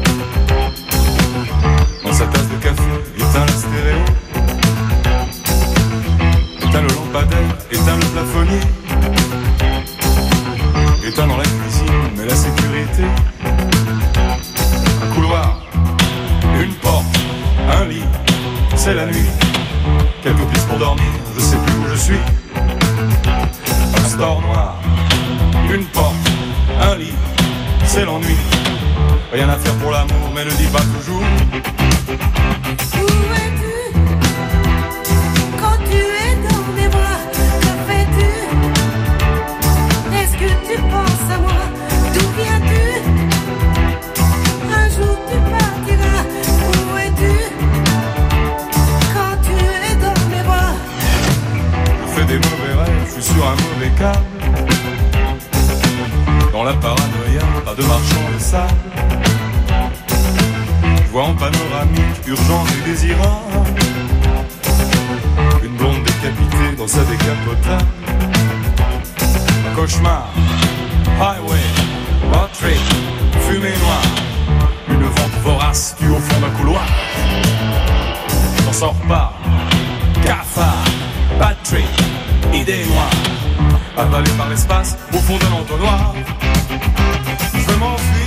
Dans sa tasse de café, éteint la stéréo. Éteint le lampadaire, éteint le plafonnier. Éteint dans la cuisine, mais la sécurité. Un couloir, une porte, un lit, c'est la nuit. Quelques pistes pour dormir, je sais plus où je suis. Un store noir, une porte, un lit, c'est l'ennui. Rien à faire pour l'amour, mais ne dis pas toujours. Où es-tu quand tu es dans mes bras? Que fais-tu? Est-ce que tu penses à moi? D'où viens-tu? Un jour tu partiras. Où es-tu quand tu es dans mes bras? Je fais des mauvais rêves, je suis sur un mauvais câble. Dans la paranoïa, pas de marchand de sable. Je vois en panoramique, urgence et désirable. Une blonde décapitée dans sa décapotable. Un cauchemar, highway, road trip, fumée noire. Une vente vorace tue au fond d'un couloir. J'en sors pas, cafard, bad trip, idée noire. Avalé par l'espace, au fond d'un entonnoir. Je veux m'enfuir.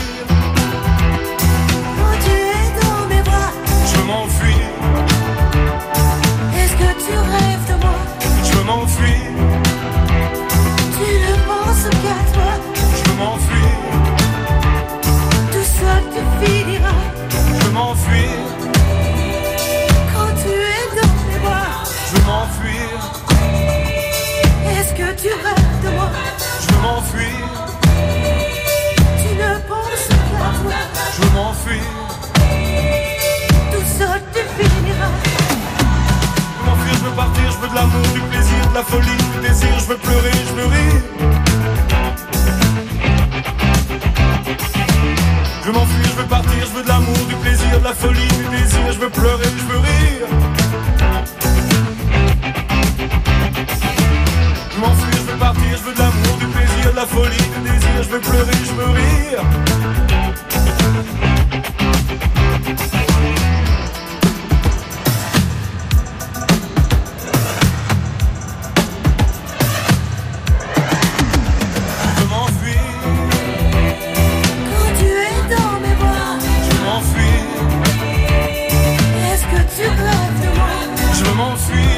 Quand tu es dans mes bras, Je veux m'enfuir. est-ce que tu rêves de moi? Je veux m'enfuir. Tu ne penses qu'à toi. Je veux m'enfuir. Tout seul tu finiras. Je veux m'enfuir. Quand tu es dans mes bras, Je veux m'enfuir. est-ce que tu rêves de moi? Je veux m'enfuir. Tu ne penses qu'à toi. Je veux m'enfuir. Tout seul tu finiras. Je veux m'enfuir, je veux partir, je veux de l'amour, du plaisir, de la folie, du désir, je veux pleurer, je veux rire. Je veux m'enfuir, je veux partir, je veux de l'amour, du plaisir, de la folie, du désir, je veux pleurer, je veux rire. Je veux m'enfuir, je veux partir, je veux de l'amour, du plaisir, de la folie, du désir, je veux pleurer, je veux rire. Je veux m'enfuir, Quand tu es dans mes bras, je veux m'enfuir, est-ce que tu rêves de moi? je veux m'enfuir,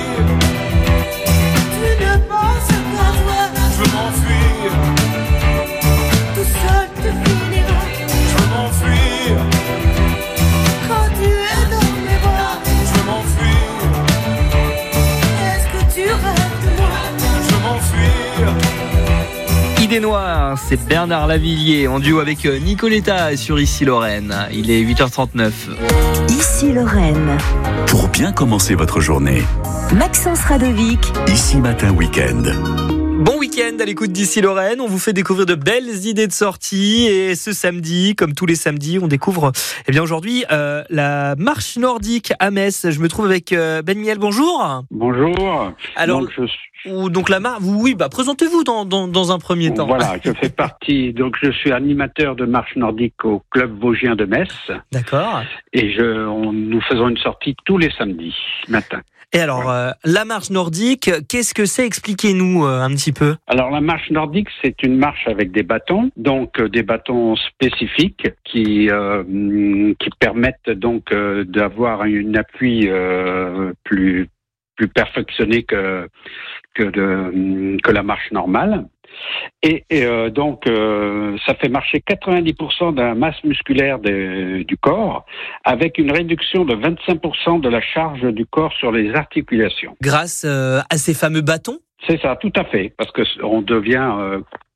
Tu ne penses qu'à toi. je veux m'enfuir, Tout seul tu finiras. je veux m'enfuir, Quand tu es dans mes bras, je veux m'enfuir, est-ce que tu rêves de moi? je veux m'enfuir. Idée noire, c'est Bernard Lavilliers en duo avec Nicoletta sur Ici Lorraine. Il est 8h39. Ici Lorraine. Pour bien commencer votre journée. Maxence Radovic. Ici Matin Week-end. Bon week-end à l'écoute d'Ici Lorraine, on vous fait découvrir de belles idées de sortie et ce samedi, comme tous les samedis, on découvre aujourd'hui la marche nordique à Metz. Je me trouve avec Ben Miel, bonjour. Bonjour. Alors, donc la marche, oui, présentez-vous dans un premier temps. Voilà, je fais partie, donc je suis animateur de marche nordique au club vosgien de Metz. D'accord. Et nous faisons une sortie tous les samedis matin. Et alors, la marche nordique, qu'est-ce que c'est? Expliquez-nous un petit peu. Alors, la marche nordique, c'est une marche avec des bâtons, donc des bâtons spécifiques qui permettent donc d'avoir un appui plus perfectionné que la marche normale. Et donc, ça fait marcher 90% de la masse musculaire du corps, avec une réduction de 25% de la charge du corps sur les articulations. Grâce à ces fameux bâtons? C'est ça, tout à fait, parce que on devient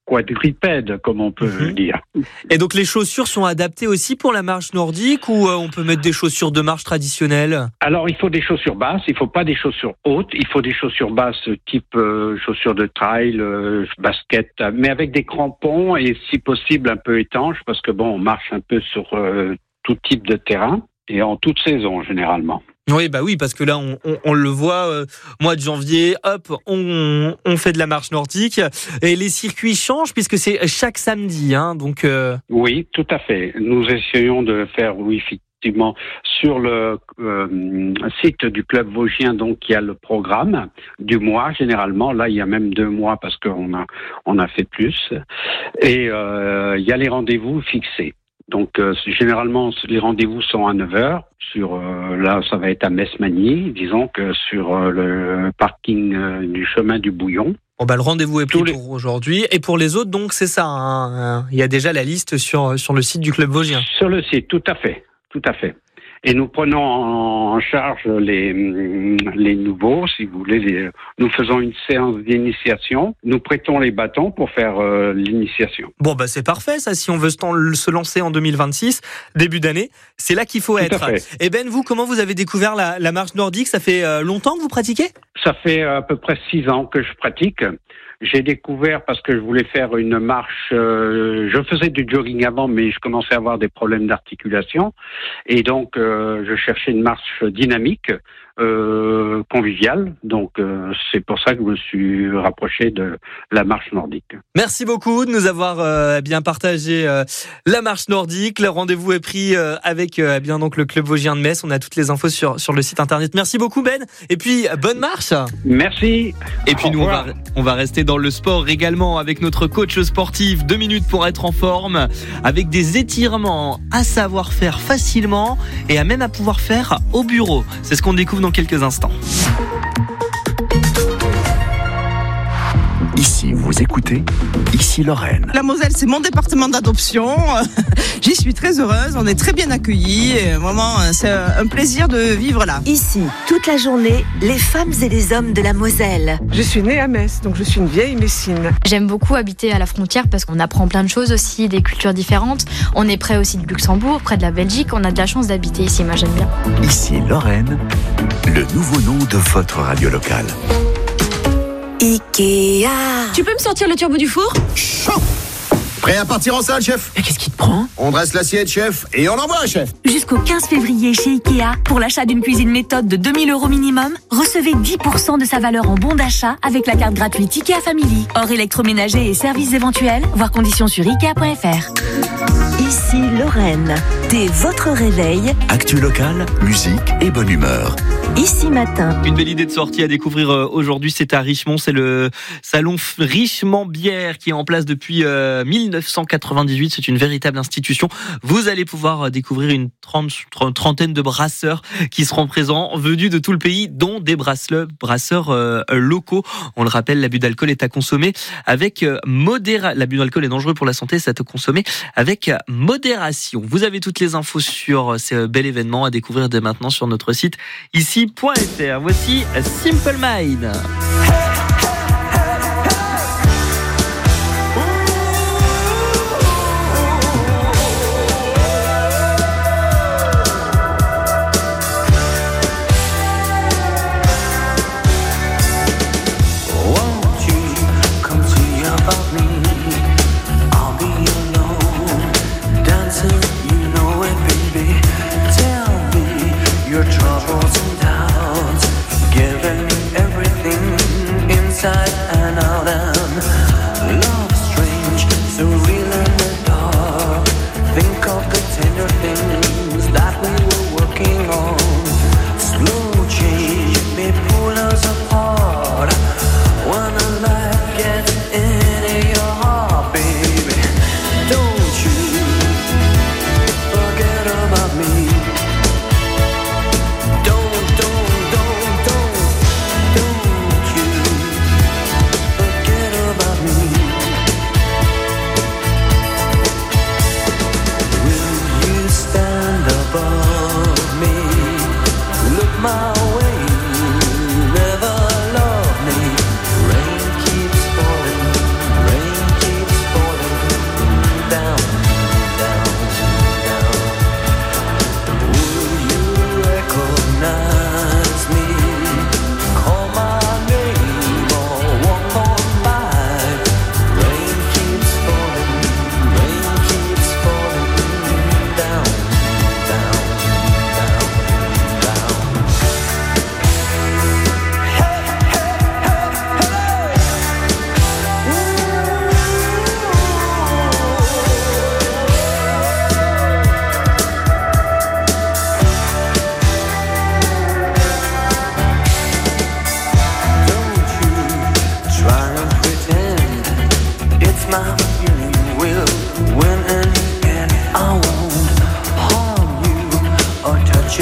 quadrupède, comme on peut dire. Et donc les chaussures sont adaptées aussi pour la marche nordique ou on peut mettre des chaussures de marche traditionnelles? Alors il faut des chaussures basses, il faut pas des chaussures hautes, il faut des chaussures basses type chaussures de trail, basket, mais avec des crampons et si possible un peu étanches parce que on marche un peu sur tout type de terrain et en toute saison généralement. Oui, bah oui, parce que là, on le voit, mois de janvier, hop, on fait de la marche nordique. Et les circuits changent puisque c'est chaque samedi, donc. Oui, tout à fait. Nous essayons de faire, effectivement, sur le site du club vosgien, donc il y a le programme du mois généralement. Là, il y a même 2 mois parce qu'on a fait plus. Et il y a les rendez-vous fixés. Donc, généralement, les rendez-vous sont à 9h. Là, ça va être à Metz-Magny, disons que sur le parking du chemin du Bouillon. Le rendez-vous est pris pour aujourd'hui. Et pour les autres, donc, c'est ça. Il y a déjà la liste sur le site du club vosgien. Sur le site, tout à fait. Tout à fait. Et nous prenons en charge les nouveaux, si vous voulez. Nous faisons une séance d'initiation. Nous prêtons les bâtons pour faire l'initiation. Bon, c'est parfait, ça. Si on veut se lancer en 2026, début d'année, c'est là qu'il faut être. Et Ben, vous, comment vous avez découvert la marche nordique? Ça fait longtemps que vous pratiquez? Ça fait à peu près 6 ans que je pratique. J'ai découvert parce que je voulais faire une marche. Je faisais du jogging avant, mais je commençais à avoir des problèmes d'articulation. Et donc, je cherchais une marche dynamique, conviviale. Donc, c'est pour ça que je me suis rapproché de la marche nordique. Merci beaucoup de nous avoir bien partagé la marche nordique. Le rendez-vous est pris avec donc le club vosgien de Metz. On a toutes les infos sur le site internet. Merci beaucoup Ben. Et puis bonne marche. Merci. Et puis nous on va rester dans le sport également avec notre coach sportif. 2 minutes pour être en forme avec des étirements à savoir faire facilement et à même à pouvoir faire au bureau. C'est ce qu'on découvre dans quelques instants. Ici, vous écoutez, ici Lorraine. La Moselle, c'est mon département d'adoption. J'y suis très heureuse, on est très bien accueillis. Vraiment, c'est un plaisir de vivre là. Ici, toute la journée, les femmes et les hommes de la Moselle. Je suis née à Metz, donc je suis une vieille messine. J'aime beaucoup habiter à la frontière parce qu'on apprend plein de choses aussi, des cultures différentes. On est près aussi de Luxembourg, près de la Belgique. On a de la chance d'habiter ici, moi j'aime bien. Ici Lorraine, le nouveau nom de votre radio locale. Ikea. Tu peux me sortir le turbo du four? Chaud. Prêt à partir en salle, chef? Mais qu'est-ce qui te prend? On dresse l'assiette, chef, et on envoie, chef. Jusqu'au 15 février chez Ikea, pour l'achat d'une cuisine méthode de 2 000 € minimum, recevez 10% de sa valeur en bon d'achat avec la carte gratuite Ikea Family. Hors électroménager et services éventuels, voir conditions sur Ikea.fr. Ici Lorraine, dès votre réveil. Actu locale, musique et bonne humeur. Ici matin. Une belle idée de sortie à découvrir aujourd'hui, c'est à Richemont. C'est le salon Richemont Bière qui est en place depuis 1998. C'est une véritable institution. Vous allez pouvoir découvrir une trentaine de brasseurs qui seront présents, venus de tout le pays, dont des brasseurs locaux. On le rappelle, l'abus d'alcool est à consommer avec modération. L'abus d'alcool est dangereux pour la santé, c'est à consommer avec modération. Vous avez toutes les infos sur ce bel événement à découvrir dès maintenant sur notre site ici.fr. Voici Simple Mind.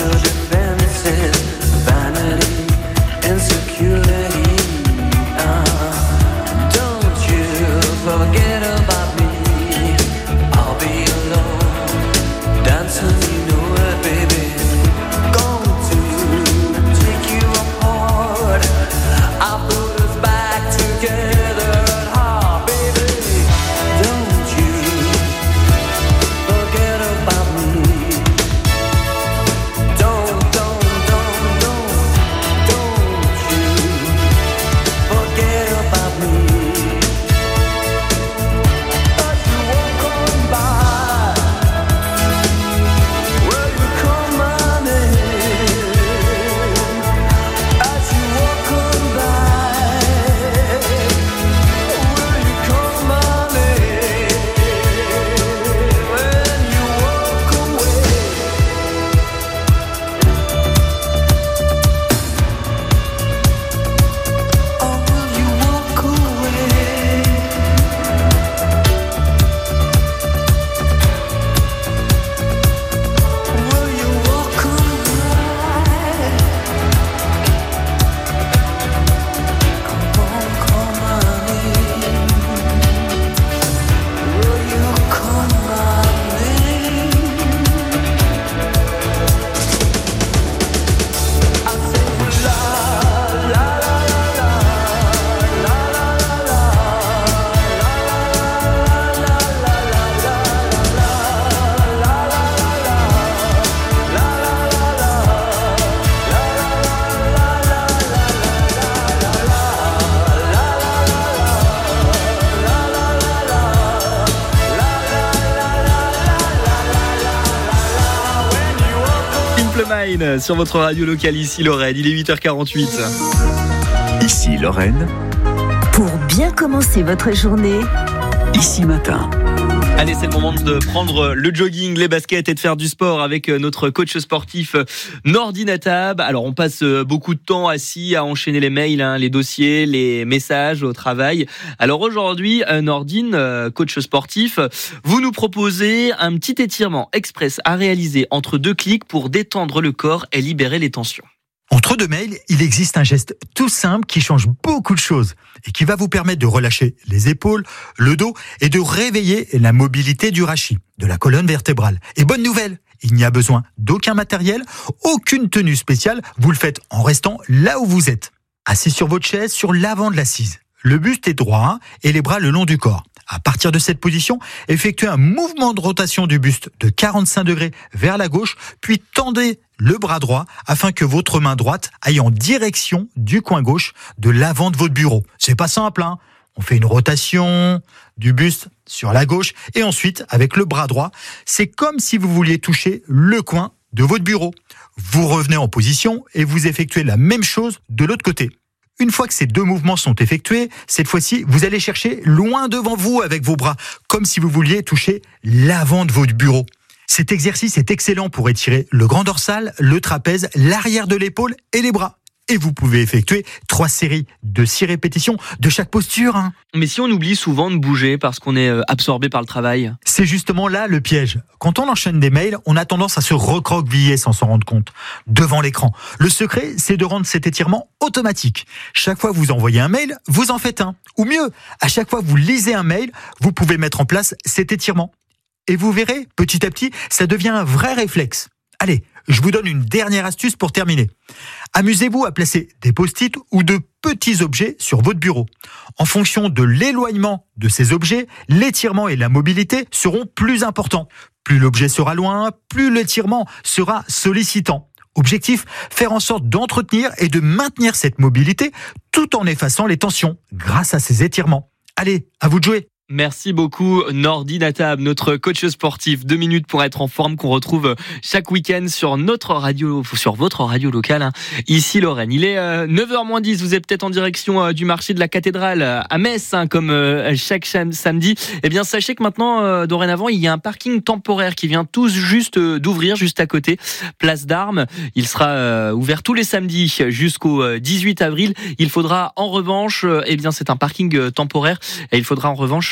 Mine sur votre radio locale ici Lorraine, il est 8h48. Ici Lorraine. Pour bien commencer votre journée, Ici Matin. Allez, c'est le moment de prendre le jogging, les baskets et de faire du sport avec notre coach sportif Nordine Natab. Alors, on passe beaucoup de temps assis à enchaîner les mails, les dossiers, les messages au travail. Alors aujourd'hui, Nordine, coach sportif, vous nous proposez un petit étirement express à réaliser entre 2 clics pour détendre le corps et libérer les tensions. Entre 2 mails, il existe un geste tout simple qui change beaucoup de choses et qui va vous permettre de relâcher les épaules, le dos et de réveiller la mobilité du rachis, de la colonne vertébrale. Et bonne nouvelle, il n'y a besoin d'aucun matériel, aucune tenue spéciale, vous le faites en restant là où vous êtes. Assis sur votre chaise, sur l'avant de l'assise. Le buste est droit et les bras le long du corps. À partir de cette position, effectuez un mouvement de rotation du buste de 45 degrés vers la gauche, puis tendez le bras droit afin que votre main droite aille en direction du coin gauche de l'avant de votre bureau. C'est pas simple, hein ? On fait une rotation du buste sur la gauche et ensuite, avec le bras droit, c'est comme si vous vouliez toucher le coin de votre bureau. Vous revenez en position et vous effectuez la même chose de l'autre côté. Une fois que ces 2 mouvements sont effectués, cette fois-ci, vous allez chercher loin devant vous avec vos bras, comme si vous vouliez toucher l'avant de votre bureau. Cet exercice est excellent pour étirer le grand dorsal, le trapèze, l'arrière de l'épaule et les bras. Et vous pouvez effectuer 3 séries de 6 répétitions de chaque posture. Mais si on oublie souvent de bouger parce qu'on est absorbé par le travail ? C'est justement là le piège. Quand on enchaîne des mails, on a tendance à se recroqueviller sans s'en rendre compte, devant l'écran. Le secret, c'est de rendre cet étirement automatique. Chaque fois que vous envoyez un mail, vous en faites un. Ou mieux, à chaque fois que vous lisez un mail, vous pouvez mettre en place cet étirement. Et vous verrez, petit à petit, ça devient un vrai réflexe. Allez, je vous donne une dernière astuce pour terminer. Amusez-vous à placer des post-it ou de petits objets sur votre bureau. En fonction de l'éloignement de ces objets, l'étirement et la mobilité seront plus importants. Plus l'objet sera loin, plus l'étirement sera sollicitant. Objectif, faire en sorte d'entretenir et de maintenir cette mobilité tout en effaçant les tensions grâce à ces étirements. Allez, à vous de jouer. Merci beaucoup Nordine Natab, notre coach sportif. 2 minutes pour être en forme qu'on retrouve chaque week-end sur notre radio, sur votre radio locale, ici Lorraine. Il est 9h-10, vous êtes peut-être en direction du marché de la cathédrale à Metz, comme chaque samedi. Eh bien sachez que maintenant, dorénavant, il y a un parking temporaire qui vient tout juste d'ouvrir, juste à côté, place d'Armes. Il sera ouvert tous les samedis jusqu'au 18 avril. Il faudra en revanche, c'est un parking temporaire, et il faudra en revanche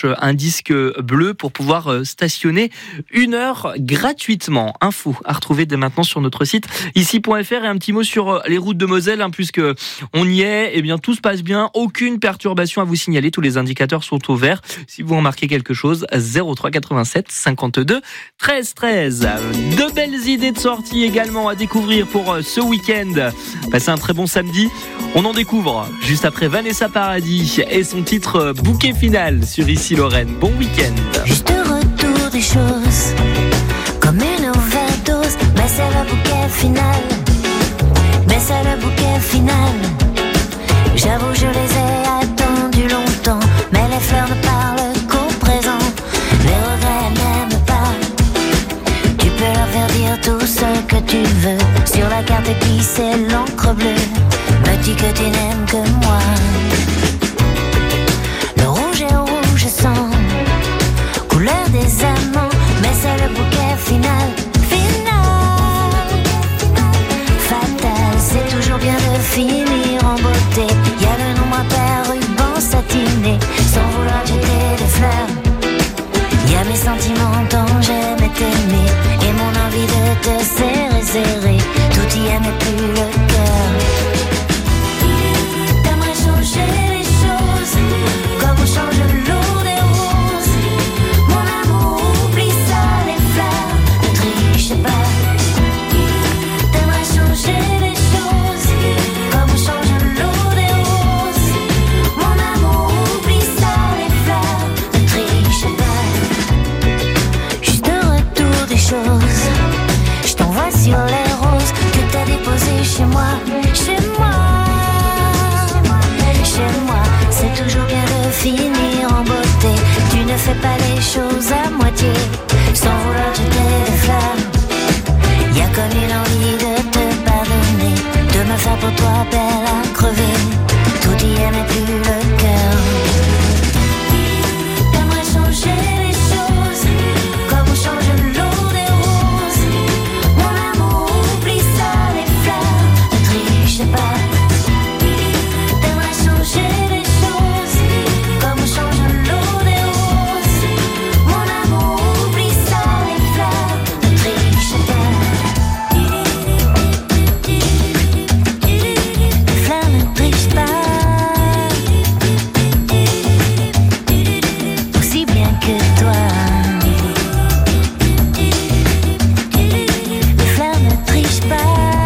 un disque bleu pour pouvoir stationner 1 heure gratuitement. Info à retrouver dès maintenant sur notre site ici.fr et un petit mot sur les routes de Moselle, puisque on y est, eh bien tout se passe bien, aucune perturbation à vous signaler, tous les indicateurs sont au vert. Si vous remarquez quelque chose, 03 87 52 13 13. De belles idées de sortie également à découvrir pour ce week-end. Passez un très bon samedi. On en découvre juste après Vanessa Paradis et son titre Bouquet Final sur Ici Lorraine. Bon week-end. Juste retour des choses, comme une overdose, mais c'est le bouquet final. Mais c'est le bouquet final. J'avoue, je les ai attendus longtemps, mais les fleurs ne parlent qu'au présent. Les regrets n'aiment pas. Tu peux leur faire dire tout ce que tu veux. Sur la carte qui c'est l'encre bleue. Me dis que tu n'aimes que moi. Le rouge est rouge sang, couleur des amants, mais c'est le bouquet final. C'est toujours bien de finir en beauté. Y a le nombre impair, ruban satiné, sans vouloir jeter des fleurs. Y a mes sentiments dont j'aimais t'aimer, et mon envie de te serrer. Tout y est mais plus le cœur. T'aimerais changer les choses, comme on change l'eau des roses. Mon amour, oublie ça, les fleurs, ne triche pas. T'aimerais changer les choses, comme on change l'eau des roses. Mon amour, oublie ça, les fleurs, ne triche pas. Juste un retour des choses, je t'envoie sur les roses que t'as déposées chez moi. Chez moi, chez moi, c'est toujours bien de finir en beauté. Tu ne fais pas les choses à moitié, sans vouloir jeter des fleurs. Y a comme une envie de te pardonner, de me faire pour toi belle à crever. Tout y est mais plus le cœur. T'aimerais changer les choses, comme on change l'eau des roses. Mon amour, oublie ça, les fleurs, ne triche pas. T'aimerais changer les choses, comme on change l'eau des roses. Mon amour, oublie ça, les fleurs, ne triche pas. Les fleurs ne trichent pas, aussi bien que toi. Les fleurs ne trichent pas.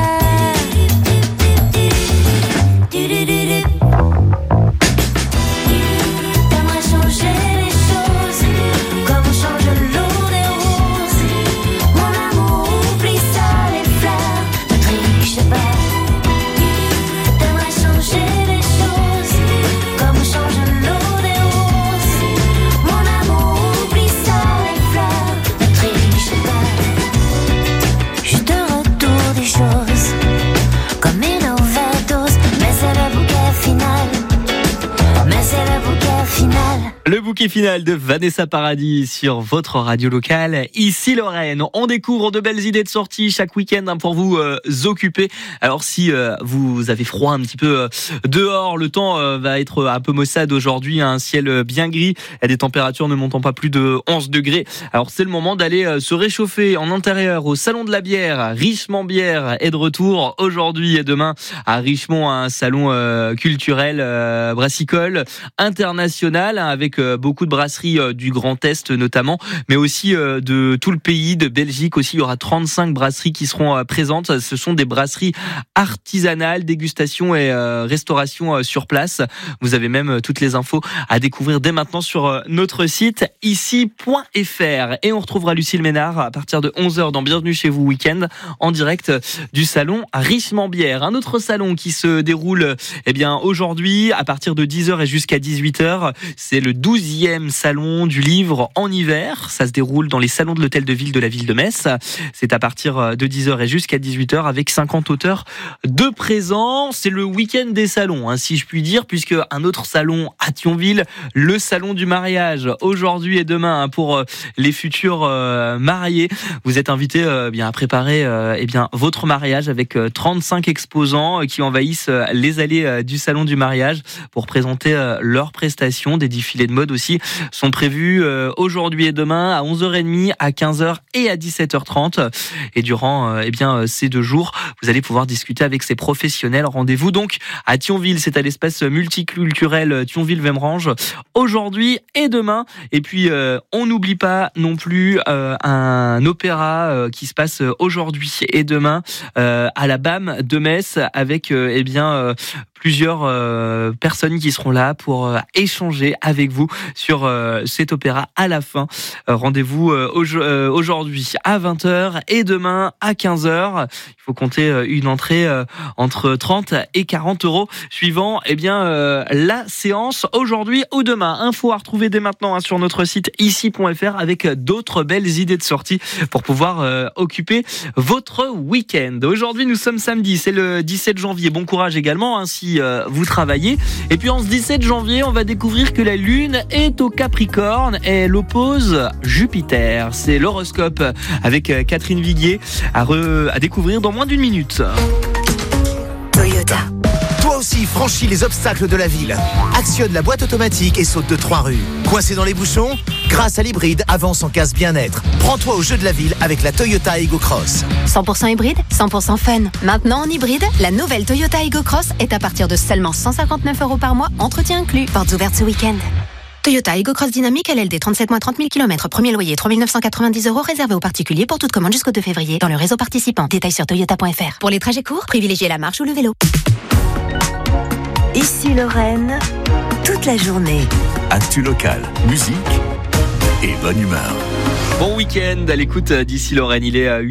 T'aimerais changer les choses, comme on change l'eau des roses. Mon amour, oublie ça, les fleurs, ne triche pas. T'aimerais changer les choses, comme on change l'eau des roses. Mon amour, oublie ça, les fleurs, ne triche pas. Juste un retour des choses, comme une overdose, mais c'est le bouquet final. Mais c'est le bouquet final. Le bouquet final de Vanessa Paradis sur votre radio locale, ici Lorraine. On découvre de belles idées de sortie chaque week-end pour vous occuper. Alors si vous avez froid un petit peu dehors, le temps va être un peu maussade aujourd'hui, un ciel bien gris, et des températures ne montant pas plus de 11 degrés. Alors c'est le moment d'aller se réchauffer en intérieur au Salon de la Bière. Richemont Bière est de retour aujourd'hui et demain à Richemont, un salon culturel brassicole international avec beaucoup de brasseries du Grand Est notamment, mais aussi de tout le pays, de Belgique aussi. Il y aura 35 brasseries qui seront présentes. Ce sont des brasseries artisanales, dégustation et restauration sur place. Vous avez même toutes les infos à découvrir dès maintenant sur notre site ici.fr. Et on retrouvera Lucille Ménard à partir de 11h dans Bienvenue chez vous week-end en direct du salon Richemont Bière. Un autre salon qui se déroule aujourd'hui à partir de 10h et jusqu'à 18h. C'est le 12e salon du livre en hiver. Ça se déroule dans les salons de l'hôtel de ville de la ville de Metz. C'est à partir de 10h et jusqu'à 18h avec 50 auteurs de présents. C'est le week-end des salons, si je puis dire, puisque un autre salon à Thionville, le salon du mariage, aujourd'hui et demain pour les futurs mariés. Vous êtes invités à préparer votre mariage avec 35 exposants qui envahissent les allées du salon du mariage pour présenter leurs prestations, des défilés de mode aussi aussi sont prévus aujourd'hui et demain à 11h30, à 15h et à 17h30. Et durant ces 2 jours, vous allez pouvoir discuter avec ces professionnels. Rendez-vous donc à Thionville, c'est à l'espace multiculturel Thionville-Vemrange, aujourd'hui et demain. Et puis, on n'oublie pas non plus un opéra qui se passe aujourd'hui et demain à la BAM de Metz avec plusieurs personnes qui seront là pour échanger avec vous sur cet opéra à la fin. Rendez-vous aujourd'hui à 20h et demain à 15h. Il faut compter une entrée entre 30 et 40 euros suivant la séance aujourd'hui ou demain. Info à retrouver dès maintenant sur notre site ici.fr avec d'autres belles idées de sortie pour pouvoir occuper votre week-end. Aujourd'hui, nous sommes samedi, c'est le 17 janvier. Bon courage également si vous travaillez. Et puis en ce 17 janvier, on va découvrir que la Lune est au Capricorne et elle oppose Jupiter. C'est l'horoscope avec Catherine Viguier à découvrir dans moins d'1 minute. Toyota. Toi aussi, franchis les obstacles de la ville. Actionne la boîte automatique et saute de 3 rues. Coincé dans les bouchons ? Grâce à l'hybride, avance en casse bien-être. Prends-toi au jeu de la ville avec la Toyota Aygo Cross. 100% hybride, 100% fun. Maintenant en hybride, la nouvelle Toyota Aygo Cross est à partir de seulement 159 € par mois, entretien inclus. Portes ouvertes ce week-end. Toyota Aygo Cross Dynamique LLD 37 mois 30 000 km. Premier loyer 3 990 € réservé aux particuliers pour toute commande jusqu'au 2 février dans le réseau participant. Détails sur toyota.fr. Pour les trajets courts, privilégiez la marche ou le vélo. Ici Lorraine, toute la journée. Actu locale, musique et bonne humeur. Bon week-end à l'écoute d'ici Lorraine, il est à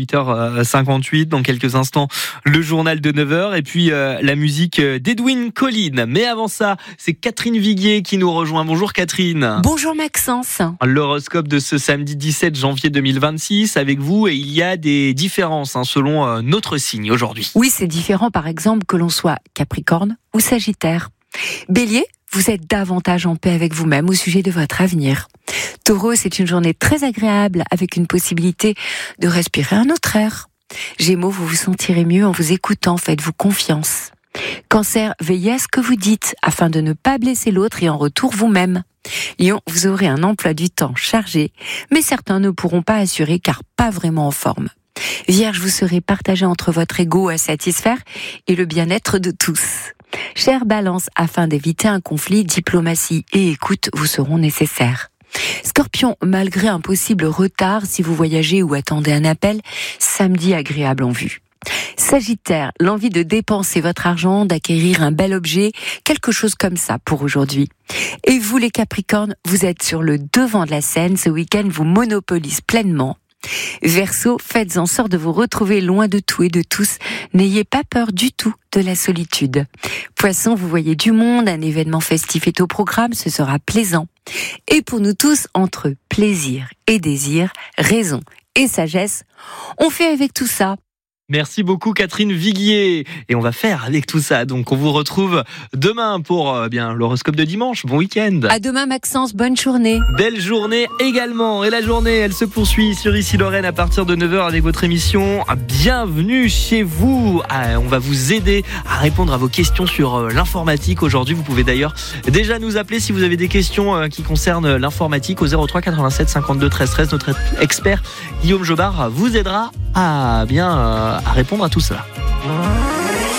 8h58, dans quelques instants le journal de 9h et puis la musique d'Edwin Collin. Mais avant ça, c'est Catherine Viguier qui nous rejoint. Bonjour Catherine. Bonjour Maxence. L'horoscope de ce samedi 17 janvier 2026 avec vous et il y a des différences selon notre signe aujourd'hui. Oui, c'est différent par exemple que l'on soit Capricorne ou Sagittaire. Bélier, vous êtes davantage en paix avec vous-même au sujet de votre avenir. Taureau, c'est une journée très agréable avec une possibilité de respirer un autre air. Gémeaux, vous vous sentirez mieux en vous écoutant, faites-vous confiance. Cancer, veillez à ce que vous dites afin de ne pas blesser l'autre et en retour vous-même. Lion, vous aurez un emploi du temps chargé, mais certains ne pourront pas assurer car pas vraiment en forme. Vierge, vous serez partagé entre votre ego à satisfaire et le bien-être de tous. Chère Balance, afin d'éviter un conflit, diplomatie et écoute vous seront nécessaires. Scorpion, malgré un possible retard si vous voyagez ou attendez un appel, samedi agréable en vue. Sagittaire, l'envie de dépenser votre argent, d'acquérir un bel objet, quelque chose comme ça pour aujourd'hui. Et vous les Capricornes, vous êtes sur le devant de la scène, ce week-end vous monopolise pleinement. Verseau, faites en sorte de vous retrouver loin de tout et de tous. N'ayez pas peur du tout de la solitude. Poisson, vous voyez du monde, un événement festif est au programme, ce sera plaisant. Et pour nous tous, entre plaisir et désir, raison et sagesse, on fait avec tout ça. Merci beaucoup Catherine Viguier. Et on va faire avec tout ça. Donc on vous retrouve demain pour l'horoscope de dimanche. Bon week-end. À demain Maxence, bonne journée. Belle journée également. Et la journée, elle se poursuit sur Ici Lorraine à partir de 9h avec votre émission Bienvenue chez vous. On va vous aider à répondre à vos questions sur l'informatique. Aujourd'hui, vous pouvez d'ailleurs déjà nous appeler si vous avez des questions qui concernent l'informatique au 03 87 52 13 13. Notre expert Guillaume Jobard vous aidera à répondre à tout cela.